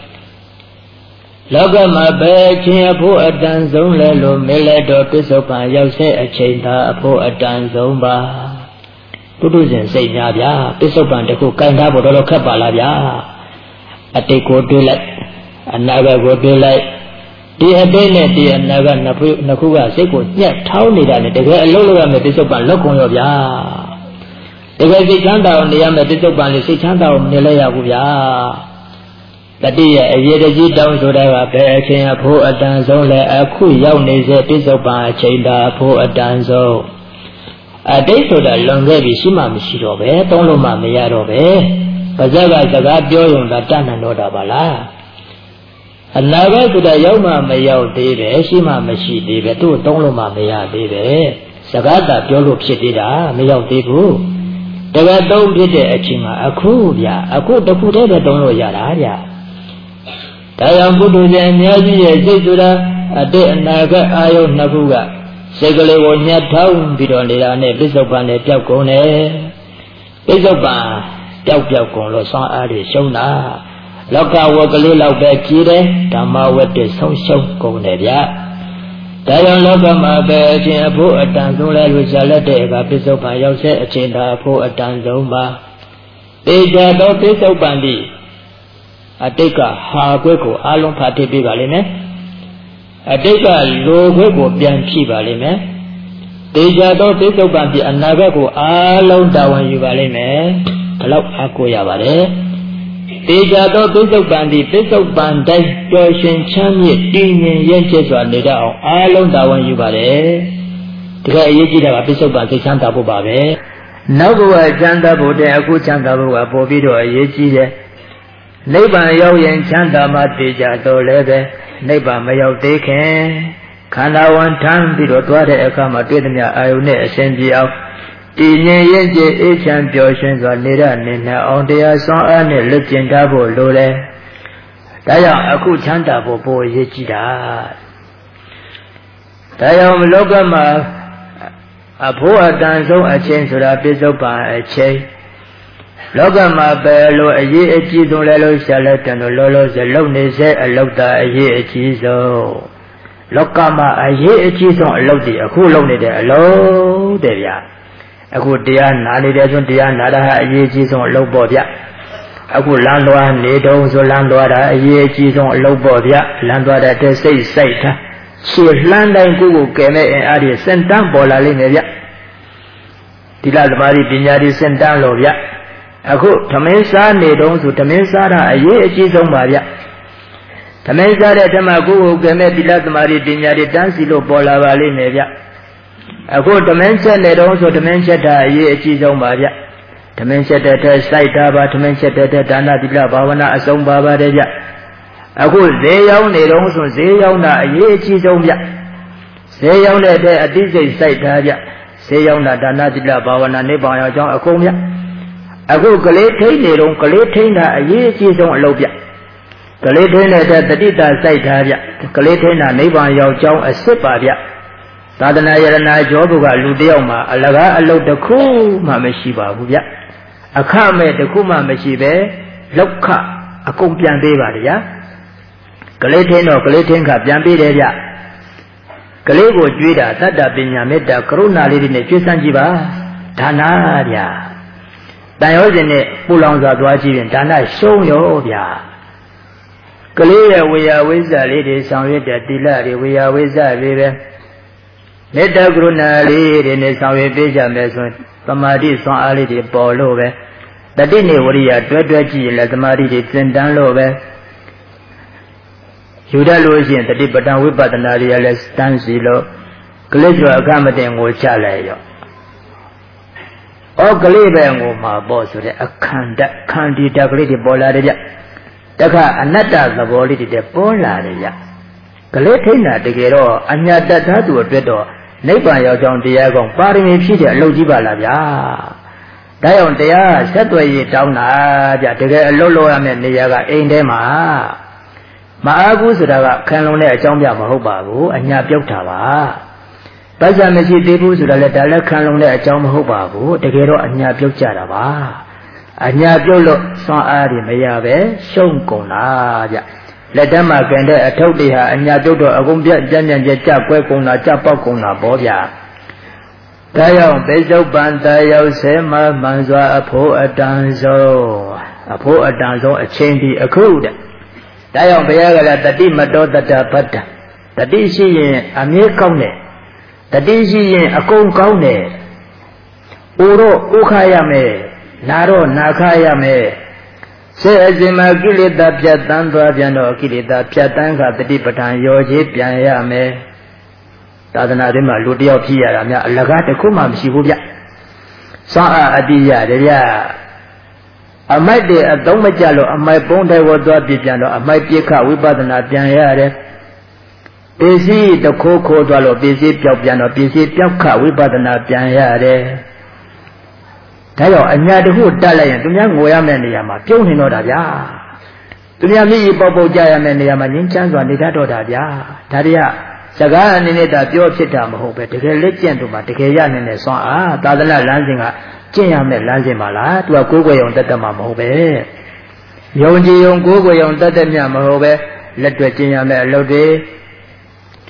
လောကမှာပဲခြင်းအဖို့အတန်ဆုံးလဲလို့မေလဲတော်ပြစ္ဆုတ်ပံရောက်တဲ့အချိန်သာအဖို့အတန်ဆုံးပါပုထုဇဉ်စိတ်များဗျာပြစ္ဆုတ်ပံတခုကင်ထားဖို့တော့ခက်ပါလားဗျာအတိတ်ကိုတွေးလိုက်အနာဂတ်ကိုတွေးလိုက်ဒီအတိတ်နဲ့ဒီအနာဂတ်နှစ်ခုနှစ်ခုကစိတ်ကိုညှက်ထောင်းနေတာနဲ့တကယ်အလုံးလုံးရမယ်ပြစ္ဆုတ်ပံလောက်ကုန်ရောဗျာတကယ်စိတ်ချမ်းသာအောင်နေရမယ်ပြစ္ဆုတ်ပံလေးစိတ်ချမ်းသာအောင်နေလဲရဘူးဗျာတတိယအရေးတကြီးတောင်းဆိုတာကဘယ်အချိန်အဖို့အတန်ဆုံးလဲအခုရောက်နေစေပြစ္ဆုတ်ပံအချိန်သာအဖို့အတန်ဆုံးအတိတ်ဆိုတာလွန်ခဲ့ပြီရှိမှမရှိတော့ပဲသုံးလို့မှမရတော့ပဲပါဇက်ကစကားပြောရုံသာတတ်နိုင်တော့တာပါလားအနာဂတ်ဆိုတာရောက်မှမရောက်သေးပဲရှိမှမရှိသေးပဲသူ့သုံးလို့မှမရသေးပဲစကားသာပြောလို့ဖြစ်သေးတာမရောက်သေးဘူးတကယ်သုံးဖြစ်တဲ့အချိန်မှာအခုဗျာအခုတစ်ခုတည်းပဲသုံးလို့ရတာဗျာဒါကြောင့်ပုထုဇဉ်အများကြီးရဲ့စိတ်ဆိုတာအတိတ်အနာဂတ်အာယုနှစ်ခုကစိတ်ကလေးကိုညှက်ထောင်းပြီးတော့နေတာနဲ့ပြစ္ဆုတ်ပံနဲ့ပျောက်ကုန်တယ်ပြစ္ဆုတ်ပံပျောက်ပျောက်ကုန်လို့ဆွမ်းအားတွေရှုံးတာလောကဝတ်ကလေးလောက်ပဲကြည်တယ်ဓမ္မဝတ်တွေဆုံးရှုံးကုန်တယ်ဗျာဒါကြောင့်လောကမှာပဲအချင်းအဖို့အတန်ဆုံးလဲလို့ရှာလက်တဲ့အခါပစ္စုပန်ရောက်တဲ့အချင်းသာအဖို့အတန်ဆုံးပါတေချာသောပစ္စုပန်သည်အတိတ်ကဟာခွက်ကိုအလုံးဖတ်သိပေးပါလိမ့်မယ်အတိတ်ကလိုခွက်ကိုပြန်ဖြည့်ပါလိမ့်မယ်တေချာသောပစ္စုပန်သည်အနာဂတ်ကိုအလုံးတာဝန်ယူပါလိမ့်မယ်ဘယ်လောက်အားကိုးရပါတယ်တေချာသောပစ္စုပန်သည်ပစ္စုပန်တိုင်းပျော်ရွှင်ချမ်းမြေ့တည်ငြိမ်ရဲ့ကျစွာနေတတ်အောင်အားလုံးတာဝန်ယူပါတယ်တကယ်အရေးကြီးတာကပစ္စုပန်သိချမ်းသာဖို့ပါပဲနောက်ဘဝချမ်းသာဖို့တဲ့အခုချမ်းသာဖို့ကပို့ပြီးတော့အရေးကြီးတယ်နိဗ္ဗာန်ရောက်ရင်ချမ်းသာမှတေချာတော်လည်းပဲနိဗ္ဗာန်မရောက်သေးခင်ခန္ဓာဝန်ထမ်းပြီးတော့သွားတဲ့အခါမှာတွေ့သမျှအာယုနဲ့အစဉ်ပြေအောင်တည်ငြိမ်ရဲ့ကျအေးချမ်းပျော်ရွှင်စွာနေရနေနဲ့အောင်တရားစွမ်းအားနဲ့လွတ်ကျင်တတ်ဖို့လိုတယ်ဒါကြောင့်အခုချမ်းသာဖို့ပိုအရေးကြီးတာဒါကြောင့်လောကမှာအဖို့အတန်ဆုံးအချင်းဆိုတာပစ္စုပန်အချင်းလောကမှာပဲလို့အရေးအကြီးဆုံးလဲလို့ရှာလက်တန်လို့လောလောဆယ်လုံနေစေအလုတ်တာအရေးအကြီးဆုံးလောကမှာအရေးအကြီးဆုံးအလုတ်ဒီအခုလုံနေတဲ့အလုတ်တဲ့ဗျာအခုတရားနာနေတဲ့ဆိုတရားနာတာဟာအရေးကြီးဆုံးအလုပ်ပေါ့ဗျအခုလမ်းသွားနေတုံးဆိုလမ်းသွားတာအရေးကြီးဆုံးအလုပ်ပေါ့ဗျလမ်းသွားတဲ့စိတ်စိုက်ထားခြေလှမ်းတိုင်းကိုကိုကဲမဲ့အင်အားတွေစင်တန်းပေါ်လာလိမ့်မယ်ဗျဒီလသမားဒီပညာတွေစင်တန်းလို့ဗျအခုသမင်းစားနေတုံးဆိုသမင်းစားတာအရေးအကြီးဆုံးပါဗျသမင်းစားတဲ့ဓမ္မကိုကိုကဲမဲ့ဒီလသမားဒီပညာတွေတန်းစီလို့ပေါ်လာပါလိမ့်မယ်ဗျအခုဓမင်းချက်နေတော့ဆိုဓမင်းချက်တာအရေးအကြီးဆုံးပါဗျဓမင်းချက်တဲ့တဲ့စိုက်တာပါဓမင်းချက်တဲ့တဲ့ဒါနသီလဘာဝနာအဆုံးပါပါတယ်ဗျအခုဈေးရောက်နေတော့ဆိုဈေးရောက်တာအရေးအကြီးဆုံးဗျဈေးရောက်တဲ့တဲ့အတိစိတ်စိုက်တာဗျဈေးရောက်တာဒါနသီလဘာဝနာနိဗ္ဗာန်ရောက်ကြောင်းအကုန်ဗျအခုကလေးထိန်နေတော့ကလေးထိန်တာအရေးအကြီးဆုံးအလုပ်ဗျကလေးထိန်တဲ့တတိတာစိုက်တာဗျကလေးထိန်တာနိဗ္ဗာန်ရောက်ကြောင်းအစစ်ပါဗျသာသနာယရနာကျောဘုကလူတယောက်မှာအလကားအလုပ်တစ်ခုမှမရှိပါဘူးဗျအခမဲ့တစ်ခုမှမရှိပဲလောက်ခအကုန်ပြန်ပေးပါဗျာကလေးထင်းတော့ကလေးထင်းခပြန်ပေးတယ်ဗျကလေးကိုကြွေးတာတတ္တပညာမေတ္တာကရုဏာလေးတွေနဲ့ကြွေးစမ်းကြည့်ပါဒါနာဗျာတန်ရောစဉ်နဲ့ပူလောင်စွာသွားကြည့်ရင်ဒါနရှုံးရောဗျာကလေးရဲ့ဝေယဝိဇ္ဇာလေးတွေဆောင်ရွက်တဲ့တိလတွေဝေယဝိဇ္ဇာတွေပဲမေတ္တာကရုဏာလေးတွေနဲ့ဆောင်ရွက်ပေးကြမယ်ဆိုရင်သမာဓိဆွမ်းအားလေးတွေပေါ်လို့ပဲတတိနေဝရိယတွဲတွဲကြည့်ရင်လည်းသမာဓိတွေသင်တန်းလို့ပဲယူတတ်လို့ရှိရင်တတိပဋ္ဌာန်ဝိပဿနာတွေကလည်းတန်းစီလို့ကလေးကျော်အခမတင်ကိုချလိုက်ရောဩကလေးပဲငိုမှာပေါ့ဆိုတဲ့အခန္ဓာခန္တီတကလေးတွေပေါ်လာတယ်ဗျတခါအနတ္တသဘောလေးတွေပေါ်လာတယ်ဗျကလေးထိန်းတာတကယ်တော့အညာတတ်သားသူအတွက်တော့နိဗ္ဗာန်ရောက်ကြောင်းတရားကောင်ပါရမီဖြည့်တဲ့အလုပ်ကြီးပါလားဗျာဒါကြောင့်တရားဆက်သွယ်ရေးတောင်းတာဗျတကယ်အလုပ်လုပ်ရမယ့်နေရာကအိမ်ထဲမှာမအားဘူးဆိုတာကခံလုံတဲ့အကြောင်းပြမဟုတ်ပါဘူးအညာပြုတ်တာပါပတ်စံမရှိသေးဘူးဆိုတာလည်းဒါလည်းခံလုံတဲ့အကြောင်းမဟုတ်ပါဘူးတကယ်တော့အညာပြုတ်ကြတာပါအညာပြုတ်လို့စွမ်းအားတွေမရပဲရှုံးကုန်တာဗျလက်တမ်းမှာကင်တဲ့အထုပ်တွေဟာအညာပြုတ်တော့အကုန်ပြတ်ကြမ်းကြမ်းကြကြကွဲကုန်တာကြပေါက်ကုန်တာပေါ့ဗျာဒါကြောင့်ပိဿုပန်တရောက်ဆဲမှမှန်စွာအဖို့အတန်ဆုံးအဖို့အတန်ဆုံးအချိန်ဒီအခုတဲ့ဒါကြောင့်ဘုရားကလည်းတတိမတောတတ္တပတ္တတတိရှိရင်အမြဲကောင်းတယ်တတိရှိရင်အကုန်ကောင်းတယ်ဥတော့ဥခရမယ်နာတော့နာခရမယ်စေအစဉ်မှာကိလေသာပြတ်တန်းသွားပြန်တော့ကိလေသာပြတ်တန်းကတတိပဋ္ဌာန်ရောကြီးပြန်ရမယ်သာသနာ့ထဲမှာလူတယောက်ဖြစ်ရတာများအလကားတစ်ခုမှမရှိဘူးဗျစွမ်းအားအတိရတယ်ဗျအမိုက်တွေအသုံးမကျလို့အမိုက်ပုံးတဲ့ဝတ်သွားပြပြန်တော့အမိုက်ပြခဝိပဿနာပြန်ရတယ်ပစ္စည်းတစ်ခိုးခိုးသွားလို့ပစ္စည်းပြောက်ပြန်တော့ပစ္စည်းပြောက်ခဝိပဿနာပြန်ရတယ်ဒါကြောင့်အညာတခုတက်လိုက်ရင်သူများငိုရမယ့်နေရာမှာပြုံးနေတော့တာဗျာသူများမြည်ပေါက်ပေါက်ကြရမယ့်နေရာမှာငြင်းချမ်းစွာနေတတ်တော့တာဗျာဒါတွေကစကားအနေနဲ့ဒါပြောဖြစ်တာမဟုတ်ပဲတကယ်လက်ကျင့်သူမှာတကယ်ရနေတဲ့စွမ်းအားသာသနာလမ်းစဉ်ကကျင့်ရမယ့်လမ်းစဉ်ပါလားသူကကိုယ်ကိုယ်ယုံတတ်တတ်မှာမဟုတ်ပဲယုံကြည်ယုံကိုယ်ကိုယ်ယုံတတ်တတ်မြမဟုတ်ပဲလက်တွေ့ကျင့်ရမယ့်အလုပ်တွေ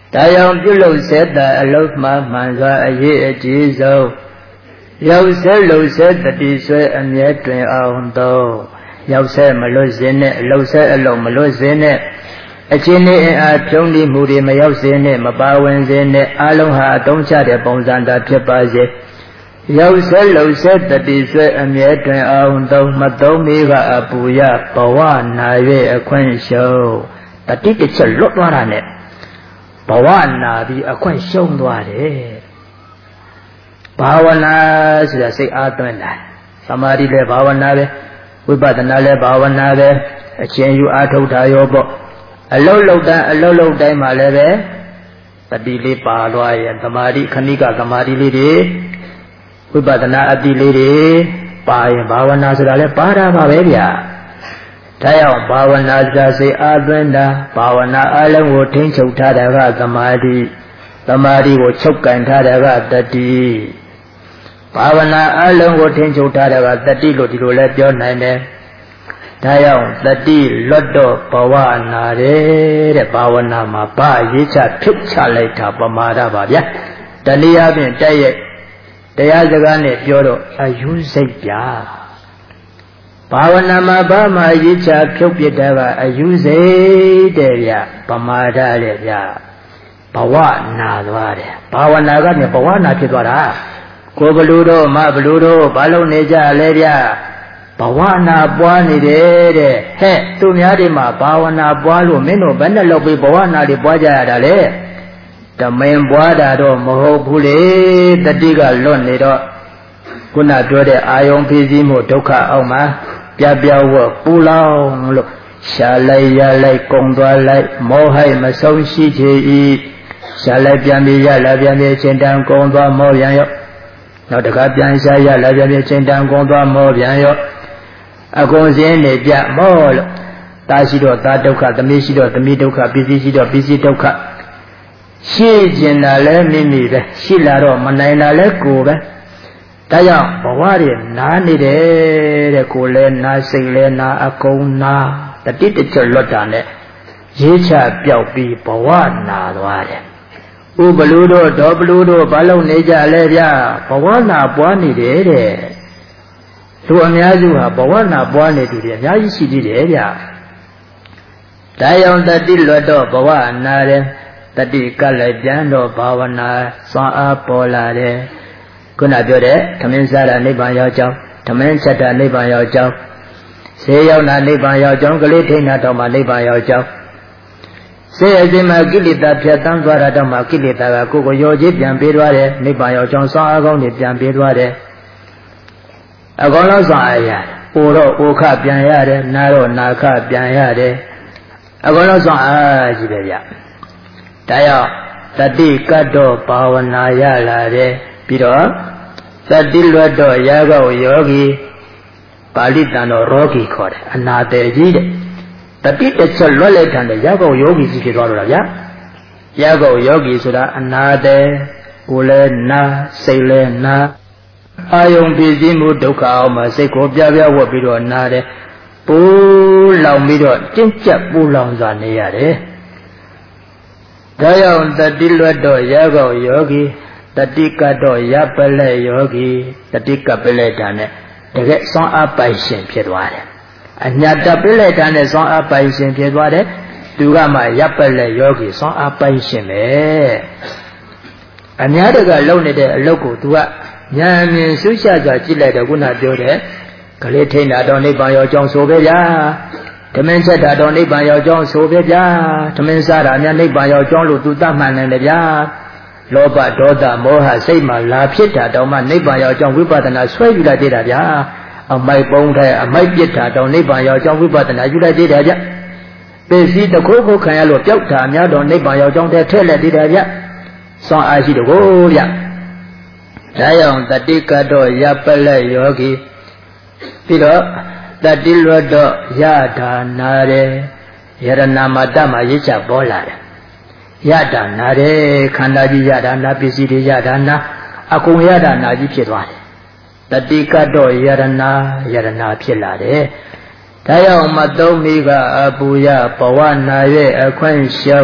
ဒါကြောင့်ပြုလုပ်စေတဲ့အလုံးမှမှန်စွာအရေးအကြီးဆုံးရောက်ဆဲလုံဆဲတတိဆွဲအမြဲတွင်အောင်သောရောက်ဆဲမလွတ်စေနဲ့အလုံးဆဲအလုံးမလွတ်စေနဲ့အချင်းလေးအင်အားဖြုံးလိမှုတွေမရောက်စေနဲ့မပါဝင်စေနဲ့အလုံးဟာအတုံးချတဲ့ပုံစံသာဖြစ်ပါစေရောက်ဆဲလုံဆဲတတိဆွဲအမြဲတွင်အောင်သောမသုံးမိကအပူရဘဝနာ၍အခွင့်ရှုံးတတိတစ်ချက်လွတ်သွားတာနဲ့ဘဝနာပြီးအခွင့်ရှုံးသွားတယ်ဘာဝနာဆိုတာစိတ်အားသွင်းတာသမာဓိလည်းဘာဝနာပဲဝိပဿနာလည်းဘာဝနာပဲအချင်းယူအားထုတ်တာရောပေါ့အလုံးလုံးတိုင်းအလုံးလုံးတိုင်းမှာလည်းပဲတတိလေးပါသွားရင်သမာဓိခဏိကသမာဓိလေးတွေဝိပဿနာအတိလေးတွေပါရင်ဘာဝနာဆိုတာလည်းပါတာပါပဲဗျာဒါကြောင့်ဘာဝနာစရာစိတ်အားသွင်းတာဘာဝနာအလုံးကိုထိန်းချုပ်ထားတာကသမာဓိသမာဓိကိုချုပ်ကင်ထားတာကတတိဘာဝနာအလုံးကိုထိန်းချုပ်ထားတာကတတိလို့ဒီလိုလဲပြောနိုင်တယ်ဒါကြောင့်တတိလွတ်တော့ဘဝနာတယ်တဲ့ဘာဝနာမှာဘာရေးချဖြုတ်ချလိုက်တာပမာဒပါဗျာတနည်းအားဖြင့်တိုက်ရိုက်တရားစကားနဲ့ပြောတော့အယူစိတ်ပြဘာဝနာမှာဘာမှရေးချဖြုတ်ပြတာကအယူစိတ်တဲ့ဗျပမာဒတဲ့ဗျဘဝနာသွားတယ်ဘာဝနာကနေဘဝနာဖြစ်သွားတာကိုဘလူတို့မဘလူတို့ဘာလို့နေကြလဲဗျဘဝနာပွားနေတယ်တဲ့ဟဲ့သူများတွေမှာဘာဝနာပွားလို့မင်းတို့ဘယ်နဲ့လောက်ပြီးဘဝနာတွေပွားကြရတာလဲတမင်ပွားတာတော့မဟုတ်ဘူးလေတတိကလွတ်နေတော့ခုနပြောတဲ့အာယုံဖြစ်စည်းမှုဒုက္ခအောက်မှာပြပြဝတ်ပူလောင်လို့ရှာလိုက်ရလိုက်ကုံသွားလိုက်မောဟိုက်မဆုံးရှိချေဤရှာလိုက်ပြန်ပြီးရလာပြန်ပြီးချင်းတန်ကုံသွားမောပြန်ရောနောက်တခါပြန်ရှာရလာပြန်ပြီးချင်းတန်ကုံသွားမောပြန်ရောအကုန်စင်းနေပြမောလို့တာရှိတော့တာဒုက္ခသမီးရှိတော့သမီးဒုက္ခပစ္စည်းရှိတော့ပစ္စည်းဒုက္ခရှိကျင်တာလဲမိမိပဲရှိလာတော့မနိုင်တာလဲကိုယ်ပဲဒါကြောင့်ဘဝတွေနားနေတယ်တဲ့ကိုယ်လဲနားစိတ်လဲနားအကုန်နားတတိတချက်လွတ်တာနဲ့ရေးချပြောက်ပြီးဘဝနာသွားတယ်ဥပလူတို့ဒေါပလူတို့ဘာလို့နေကြလဲဗျဘဝနာပွားနေတယ်တဲ့သူအများစုဟာဘဝနာပွားနေသူတွေအများကြီးရှိသေးတယ်ဗျဒါကြောင့်တတိလွတ်တော့ဘဝနာတယ်တတိကလည်းပြန်တော့ဘာဝနာစွမ်းအားပေါ်လာတယ်ခုနပြောတဲ့သမင်းစားတာနိဗ္ဗာန်ရောက်ကြောင်းသမင်းချက်တာနိဗ္ဗာန်ရောက်ကြောင်းဆေးရောက်တာနိဗ္ဗာန်ရောက်ကြောင်းကလေးထိန်းတာတော့မှနိဗ္ဗာန်ရောက်ကြောင်းဆေးအစဉ်မှာကိလေသာဖြတ်တန်းသွားတာတော့မှကိလေသာကကိုယ်ကိုရောကြီးပြန်ပေးသွားတယ်နိဗ္ဗာန်ရောက်ကြောင်းစွမ်းအားကောင်းတွေပြန်ပေးသွားတယ်အကောင်လုံးစွမ်းအားရတယ်အိုတော့အိုခပြန်ရတယ်နာတော့နာခပြန်ရတယ်အကောင်လုံးစွမ်းအားကြီးတယ်ဗျဒါကြောင့်တတိကတ်တော့ဘာဝနာရလာတယ်ပြီးတော့တတိလွတ်တော့ရာဂောယောဂီပါဠိတန်တော်ရောဂီခေါ်တယ်အနာတယ်ကြီးတဲ့တတိတစ်ချက်လွတ်လိုက်တဲ့ရာဂောယောဂီကြီးဖြစ်သွားတော့လားဗျာရာဂောယောဂီဆိုတာအနာတယ်ကိုယ်လည်းနာစိတ်လည်းနာအာယုံဖြစ်စည်းမှုဒုက္ခအောင်မှာစိတ်ကိုပြပြဝတ်ပြီးတော့နာတယ်ပူလောင်ပြီးတော့ကျင့်ကြက်ပူလောင်စွာနေရတယ်ဒါကြောင့်တတိလွတ်တော့ရာဂောယောဂီတတိကတ်တော့ရပလက်ယောဂီတတိကပလက်တာနဲ့တကယ်စွမ်းအားပိုင်ရှင်ဖြစ်သွားတယ်အညာတပလက်တာနဲ့စွမ်းအားပိုင်ရှင်ဖြစ်သွားတယ်သူကမှရပလက်ယောဂီစွမ်းအားပိုင်ရှင်ပဲအများတကလုံနေတဲ့အလုပ်ကိုသူကဉာဏ်မြင်ရှုရှာစွာကြည့်လိုက်တော့ခုနပြောတဲ့ကလေးထိန်းတာတော့နိဗ္ဗာန်ရောက်ကြောင်းဆိုပဲဗျာဓမင်းချက်တာတော့နိဗ္ဗာန်ရောက်ကြောင်းဆိုပဲဗျာဓမင်းစားတာများနိဗ္ဗာန်ရောက်ကြောင်းလို့သူသတ်မှတ်နိုင်တယ်ဗျာလောဘဒေါသမောဟစိတ်မှာလာဖြစ်တာတောင်မှနိဗ္ဗာန်ရောက်ကြောင်းဝိပဿနာဆွဲယူလိုက်သေးတာဗျာအမိုက်ပုံးတဲ့အမိုက်ပြစ်တာတောင်နိဗ္ဗာန်ရောက်ကြောင်းဝိပဿနာယူလိုက်သေးတာဗျပစ္စည်းတစ်ခုခုခံရလို့ပျောက်တာအများတော့နိဗ္ဗာန်ရောက်ကြောင်းထဲထည့်လိုက်သေးတာဗျစွမ်းအားရှိတကိုးဗျဒါကြောင့်တတိကတ်တော့ရပလက်ယောဂီပြီးတော့တတိလွတ်တော့ရတာနာတယ်ယရဏမတ္တမှာရိချပေါ်လာတယ်ရတာနာတယ်ခန္ဓာကြီးရတာနာပစ္စည်းတွေရတာနာအကုန်ရတာနာကြီးဖြစ်သွားတယ်တတိကတ်တော့ယရဏယရဏဖြစ်လာတယ်ဒါကြောင့်မသုံးမိကအပူရဘဝနာရဲ့အခွင့်ရှုံး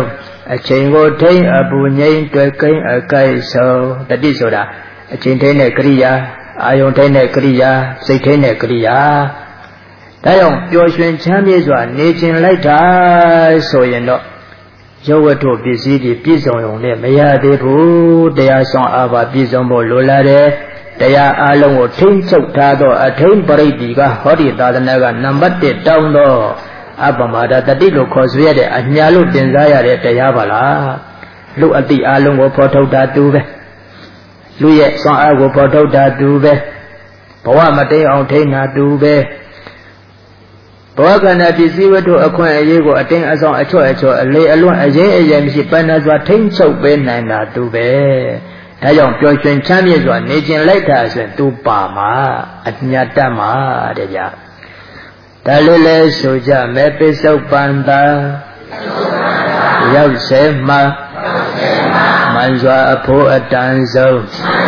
a chain go tain a bunyain to a kain a kai so that is soda a chain tain a kriya ayon tain a kriya say tain a kriya Dayong pure shin champions one nature like that so you know you were to be see the piece on your maya de bu they are some of a piece on lola they are along or tin choke tado a tin paradiga hori dadanaga number te down low abamada the dilo cause we had a nyalu denzaya de yabala look at the along or porto da do look at some I will porto da do Pawamate on tina do Pawakana deceive to acquire Yego attain as on a choice or a lay alone a jay and she panas what tin so ben and not do be. Tayon Pyochen champions one nation letters and two Pama at Nyatama de ya. Talile Soja Mepe so panda Yav Sema Manzwa Apo a danzo.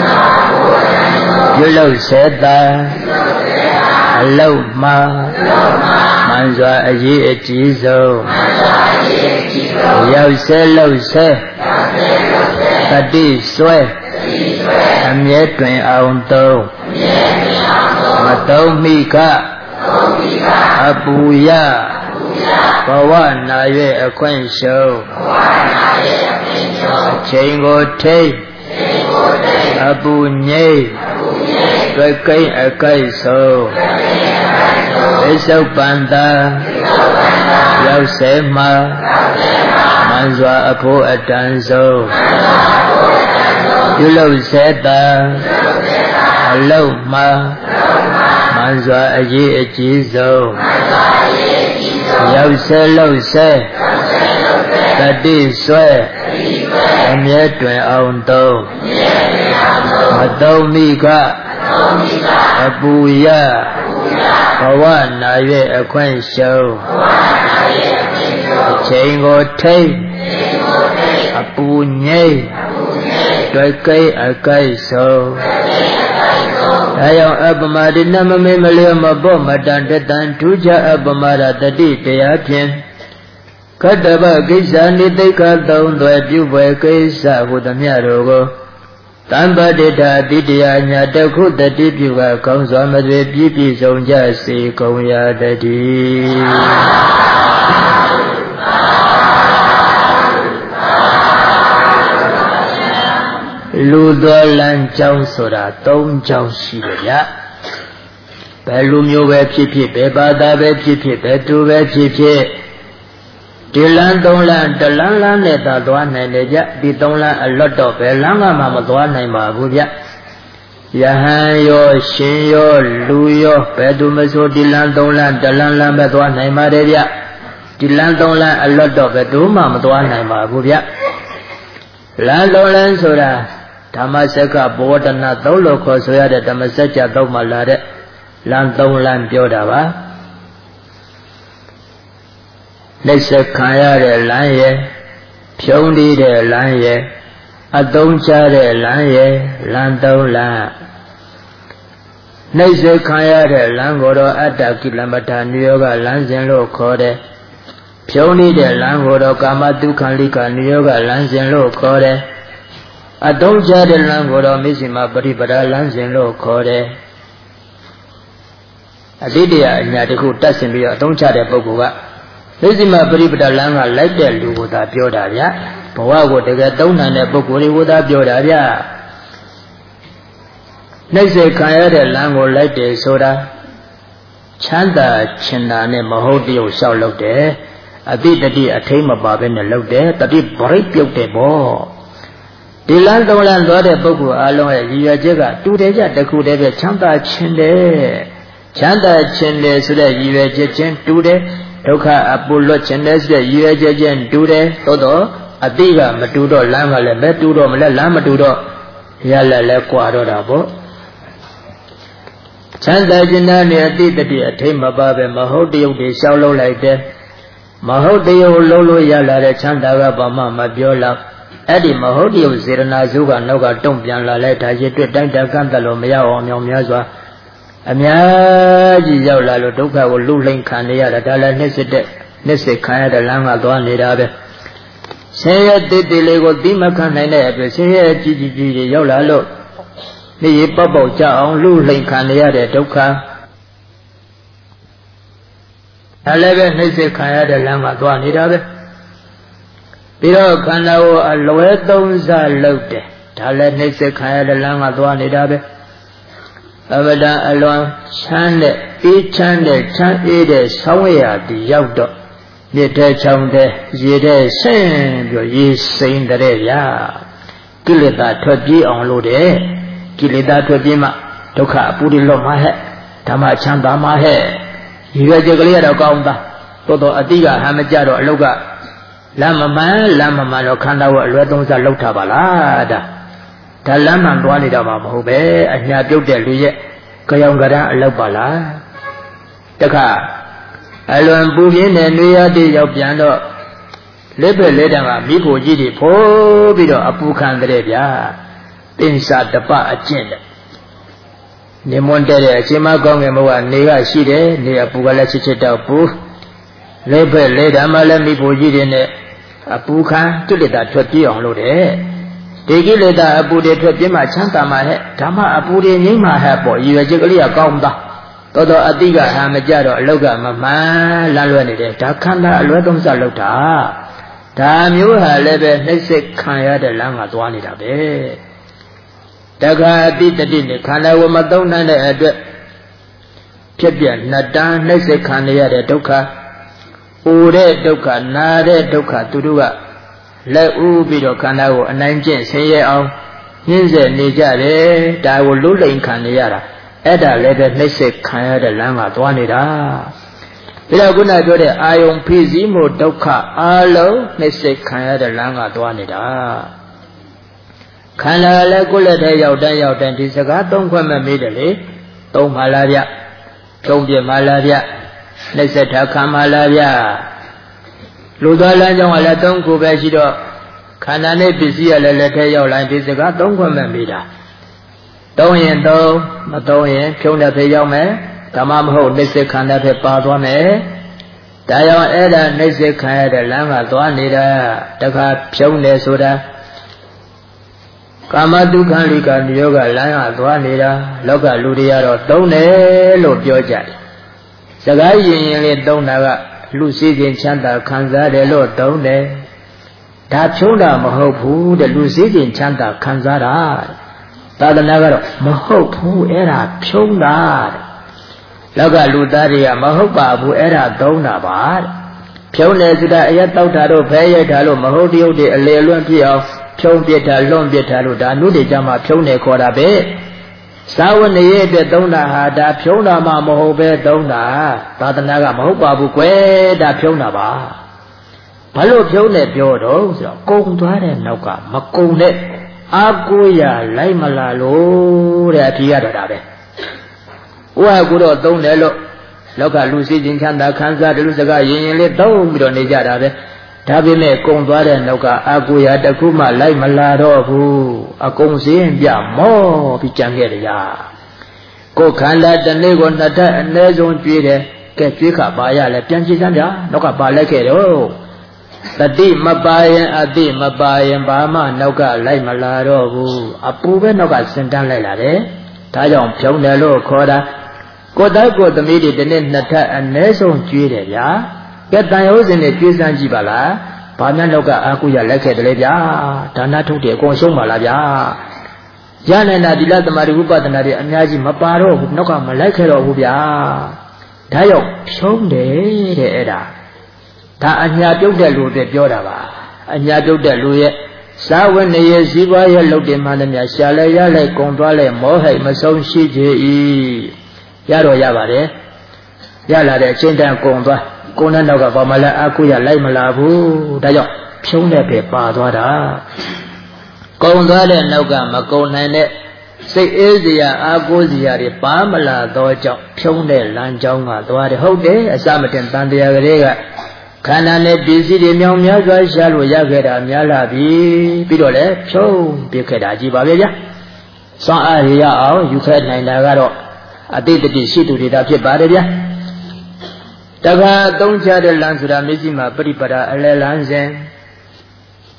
You love said that Hello ma Manzwa aji a jizo Yav se lo se Tadi swe Amye twin aunto Mato mika Abuya Bawa na yue a quen show Chingo te Abu nye Tôi cây ở cây sâu Để sâu banda Giao sẽ ma Man doa ở phố ở tràn sâu Yêu lâu sẽ ta Ở lâu ma Man doa ở dưới ở chỉ sâu Giao sẽ lâu sẽ Ta đi xoay Em nhớ truyền ông tô Mà tô mi cả Abuya Bawa na yue a quen show Chingo te Abu nye Tôi cây ở cây sâu Ayong Abama di nama me malia mabo madan detan tuja Abama ra tadi teya pien Kadaba kisa ni teka taun doa jubwe kisa hudamya rogo Tamba deta didiya nya takhu tati pyuga kaung swa madwe pi pi song ja se kaung ya tati Lu dwa lan chong soda tong chong shi de ya Bè lu myo bè phit phit bè ba da bè phit phit bè tu bè phit phit Di lan tong lan de lan lan ne ta twa nai ne ja di tong lan a lot to bè lan ga ma ma twa nai ma bu bya Yahan yo shin yo lu yo bè tu ma so di lan tong lan de lan lan bè twa nai ma de bya Di lan tong lan a lot to bè tu ma ma twa nai ma bu bya Lan tong lan soda Dhammasaka Bodhana Thau lo kho so ya de Dhammasaka Thau ma la de lan tong lan pyo da ba Nai se khan ya de lan ye Phyong di de lan ye A thong cha de lan ye lan tong lan Nai se khan ya de lan ko do Atta Kilamata Niyoga lan sin lo kho de Phyong di de lan ko do Kama Dukhan Lika Niyoga lan sin lo kho de A thong cha de lan ko do Missima Paripada lan sin lo kho de A didiya nya takhu tat sin pi a thong cha de puggol ka Missima Paripada lan ka like de lu ko ta pyo da bya Bawa ko takae thong nan de puggol ri ko ta pyo da bya Nai se khan ya de lan ko like de soda Chanda chinda ne ma hot tayau shaw lauk de Ati tati a thai ma pa bhe ne lauk de Tati bharit pyauk de po Di lan tong lan twa de puggol along ye yi yue chet ka tu de ja takhu de bhe chanda chin de Chanda chin de so de yi yue chet chin tu de Dukha apu lot chin de so de yi yue chet chin tu de Tho to ati ka ma tu do lan ka le bhe tu do ma le lan ma tu do Ya la le kwa do da po Chanda chin da ne ati tati a thai ma pa bhe ma hot tayau de shaw lauk lai de Ma hot tayau lauk lo ya la de chanda ka ba ma ma pyo lauk Adi ma hot tayau serana su ka nauk ka tong pyan la lai tha ye twit tain ta kan tat lo ma ya aw myaung mya swa A mya ji yauk la lo dukha ko lu hlain khan ne ya da da laနှစ်စစ်တဲ့နှစ်စစ်khan ya de lan ka twa ne da bhe ဆင်းရဲတည်တည်လေးကိုသိမခံနိုင်တဲ့အတွက်ဆင်းရဲကြီးကြီးကြီးတွေရောက်လာလို့နေရပေါက်ပေါက်ကြအောင်လူလှိမ်ခံရတဲ့ဒုက္ခဒါလည်းပဲနှိမ့်ဆက်ခံရတဲ့လမ်းမှာသွားနေတာပဲပြီးတော့ခန္ဓာကိုအလွဲသုံးစားလုပ်တယ်ဒါလည်းနှိမ့်ဆက်ခံရတဲ့လမ်းမှာသွားနေတာပဲအဝဒအလွန်ချမ်းတဲ့အေးချမ်းတဲ့ချမ်းအေးတဲ့ဆောင်းရည်တည်ရောက်တော့မြစ်တဲ့ချောင်းတဲ့ရေတဲ့ဆင်းပြီးရေစိမ့်တဲ့ဗျာကိလေသာထွက်ပြေးအောင်လို့တဲ့ကိလေသာထွက်ပြေးမှဒုက္ခအပူတွေလွတ်မှာဟဲ့ဓမ္မချမ်းသာမှာဟဲ့ဒီရွယ်ချက်ကလေးကတော့ကောင်းသားတော်တော်အတိကဟမ်းမကြတော့အလုတ်ကလမ်းမမှန်လမ်းမမှန်တော့ခန္ဓာကိုအလွဲသုံးစားလောက်ထားပါလားဒါဒါလမ်းမှန်သွားနေတာမှမဟုတ်ပဲအညာပြုတ်တဲ့လူရဲ့ကြောင်ကြမ်းအလောက်ပါလားတခါအလွန်ပူပြင်းတဲ့နေရာတည်းရောက်ပြန်တော့လက်ပဲလက်တံကမိဖို့ကြီးတွေဖိုးပြီးတော့အပူခံတဲ့ဗျာပင်စာတပအကျင့်တဲ့နေမွန်တဲ့အချိန်မှကောင်းငယ်မဟုတ်ကနေကရှိတယ်နေအပူကလည်းချစ်ချစ်တော့ပူလက်ပဲလက်တံမှလည်းမိဖို့ကြီးတွေနဲ့အပူခံကိလေသာထွက်ပြေးအောင်လုပ်တယ်ဒီကိလေသာအပူတွေထွက်ပြေးမှချမ်းသာမှာဟဲ့ဓမ္မအပူတွေငြိမ်းမှာဟဲ့ပေါ့ရွယ်ချက်ကလေးကကောင်းသားတော်တော်အတိကဟာမကြတော့အလောက်ကမမှန်လမ်းလွဲနေတယ်ဒါခန္ဓာအလွဲသုံးစားလောက်တာဒါမျိုးဟာလည်းပဲနှိမ့်ဆက်ခံရတဲ့လမ်းကသွားနေတာပဲတခါအတိတတိနဲ့ခန္ဓာကိုမသုံးနိုင်တဲ့အတွက်ဖြစ်ပြနှစ်တန်းနှိမ့်ဆက်ခံရတဲ့ဒုက္ခအိုတဲ့ဒုက္ခနာတဲ့ဒုက္ခသူတို့ကလက်ဥပြီးတော့ခန္ဓာကိုအနိုင်ကျင့်ဆင်းရဲအောင်ညှင်းဆဲနေကြတယ်ဒါကိုလွတ်လိမ်ခံနေရတာအဲ့ဒါလည်းပဲနှိမ့်ဆက်ခံရတဲ့လမ်းကသွားနေတာပြီးတော့ခုနပြောတဲ့အာယုံဖိစီးမှုဒုက္ခအလုံးနှိမ့်ဆက်ခံရတဲ့လမ်းကသွားနေတာခန္ဓာလည်းကိုယ်လက်ထဲရောက်တိုင်းရောက်တိုင်းဒီစကားသုံးခွက်မဲ့မေးတယ်လေသုံးပါလားဗျသုံးပြပါလားဗျနှိမ့်ဆက်ထားခံပါလားဗျလူသားလမ်းကြောင်းကလည်းသုံးခုပဲရှိတော့ခန္ဓာနဲ့ပစ္စည်းရလည်းလက်ထဲရောက်လာဒီစကားသုံးခွက်မဲ့မေးတာသုံးရင်သုံးမသုံးရင်ဖြုံးတဲ့ဖေးရောက်မယ်ဓမ္မမဟုတ်နှိမ့်ဆက်ခံတဲ့ဖေးပါသွားမယ်ဒါကြောင့်အဲ့ဒါနှိမ့်ဆက်ခံရတဲ့လမ်းကသွားနေတာတခါဖြုံးတယ်ဆိုတာကာမတုခံလိကနိယောဂလမ်းကသွားနေတာလောကလူတွေကတော့သုံးတယ်လို့ပြောကြတယ်စကားရင်ရင်လေးသုံးတာကလူစည်းခြင်းချမ်းသာခံစားတယ်လို့သုံးတယ်ဒါဖြုံးတာမဟုတ်ဘူးတဲ့လူစည်းခြင်းချမ်းသာခံစားတာသာသနာကတော့မဟုတ်ဘူးအဲ့ဒါဖြုံးတာတဲ့လောကလူသားတွေကမဟုတ်ပါဘူးအဲ့ဒါသုံးတာပါတဲ့ဖြုံးတယ်ဆိုတာအရက်တောက်တာတို့ဖဲရိုက်တာလို့မဟုတ်တရုပ်တွေအလေလွန့်ပြအောင်ဖြုံးပြတာလွန့်ပြတာလို့ဒါနုတွေကြမှာဖြုံးတယ်ခေါ်တာပဲသာဝနေရဲ့အတွက်သုံးတာဟာဒါဖြုံးတာမှမဟုတ်ပဲသုံးတာသာသနာကမဟုတ်ပါဘူးကွယ်ဒါဖြုံးတာပါဘာလို့ဖြုံးတယ်ပြောတော့ဆိုတော့ကုံသွားတဲ့နောက်ကမကုံတဲ့အာကိုရလိုက်မလာလို့တဲ့အထီးရတော့တာပဲဥဟာကိုတော့သုံးတယ်လို့လောကလူစည်းခြင်းချမ်းသာခံစားတယ်လို့စကားရင်ရင်လေးသုံးပြီးတော့နေကြတာပဲဒါပေမဲ့ကုံသွားတဲ့နောက်ကအာကိုရတခုမှလိုက်မလာတော့ဘူးအကုန်စင်းပြမောပြီးကြံခဲ့တယ်ရာကိုခန္ဓာတနေ့ကိုနှစ်ထပ်အနည်းဆုံးကျွေးတယ်ကဲကျွေးခါပါရလဲပြန်ကြည့်စမ်းဗျာနောက်ကပါလိုက်ခဲ့တော့တတိမပါရင်အတိမပါရင်ဘာမှနောက်ကလိုက်မလာတော့ဘူးအပူပဲနောက်ကစင်တန်းလိုက်လာတယ်ဒါကြောင့်ဖြုံးတယ်လို့ခေါ်တာကိုယ်တိုက်ကိုယ်သမီးတွေဒီနေ့နှစ်ထပ်အနည်းဆုံးကျွေးတယ်ဗျာကဲတန်ရုံးစင်နဲ့ကျွေးစမ်းကြည့်ပါလားဘာမှနောက်ကအာကုရလိုက်ခဲ့တယ်လေဗျာဒါနထုတ်တယ်အကုန်ရှုံးပါလားဗျာရနိုင်တာဒီလသမารိဝိပဿနာတွေအများကြီးမပါတော့ဘူးနောက်ကမလိုက်ခဲ့တော့ဘူးဗျာဒါကြောင့်ဖြုံးတယ်တဲ့အဲ့ဒါဒါအညာပြုတ်တဲ့လူတွေပြောတာပါအညာပြုတ်တဲ့လူရဲ့သာဝနေရစည်းပွားရဲ့လုပ်တယ်မှလည်းများရှာလဲရလဲကုံသွားလဲမောဟိတ်မဆုံးရှိကြ၏ရတော့ရပါတယ်ရလာတဲ့အချိန်တန်ကုံသွားကိုယ်နဲ့နောက်ကဘာမှလည်းအာကုရလိုက်မလာဘူးဒါကြောင့်ဖြုံးတဲ့ပဲပါသွားတာကုံသွားတဲ့နောက်ကမကုံနိုင်တဲ့စိတ်အေးစရာအာကိုးစရာတွေပါမလာတော့ကြောင့်ဖြုံးတဲ့လမ်းကြောင်းကသွားတယ်ဟုတ်တယ်အစမတင်တန်တရားကလေးကခန္ဓာနဲ့ပစ္စည်းတွေမြောင်များစွာရှာလို့ရခဲ့တာများလာပြီပြီးတော့လည်းဖြုံးပြခဲ့တာကြီးပါပဲဗျာစွမ်းအားရအောင်ယူခဲ့နိုင်တာကတော့အတိတ်တည်းရှိသူတွေသာဖြစ်ပါတယ်ဗျာတခါသုံးချတဲ့လမ်းဆိုတာမျက်စိမှာပရိပဒါအလဲလမ်းစဉ်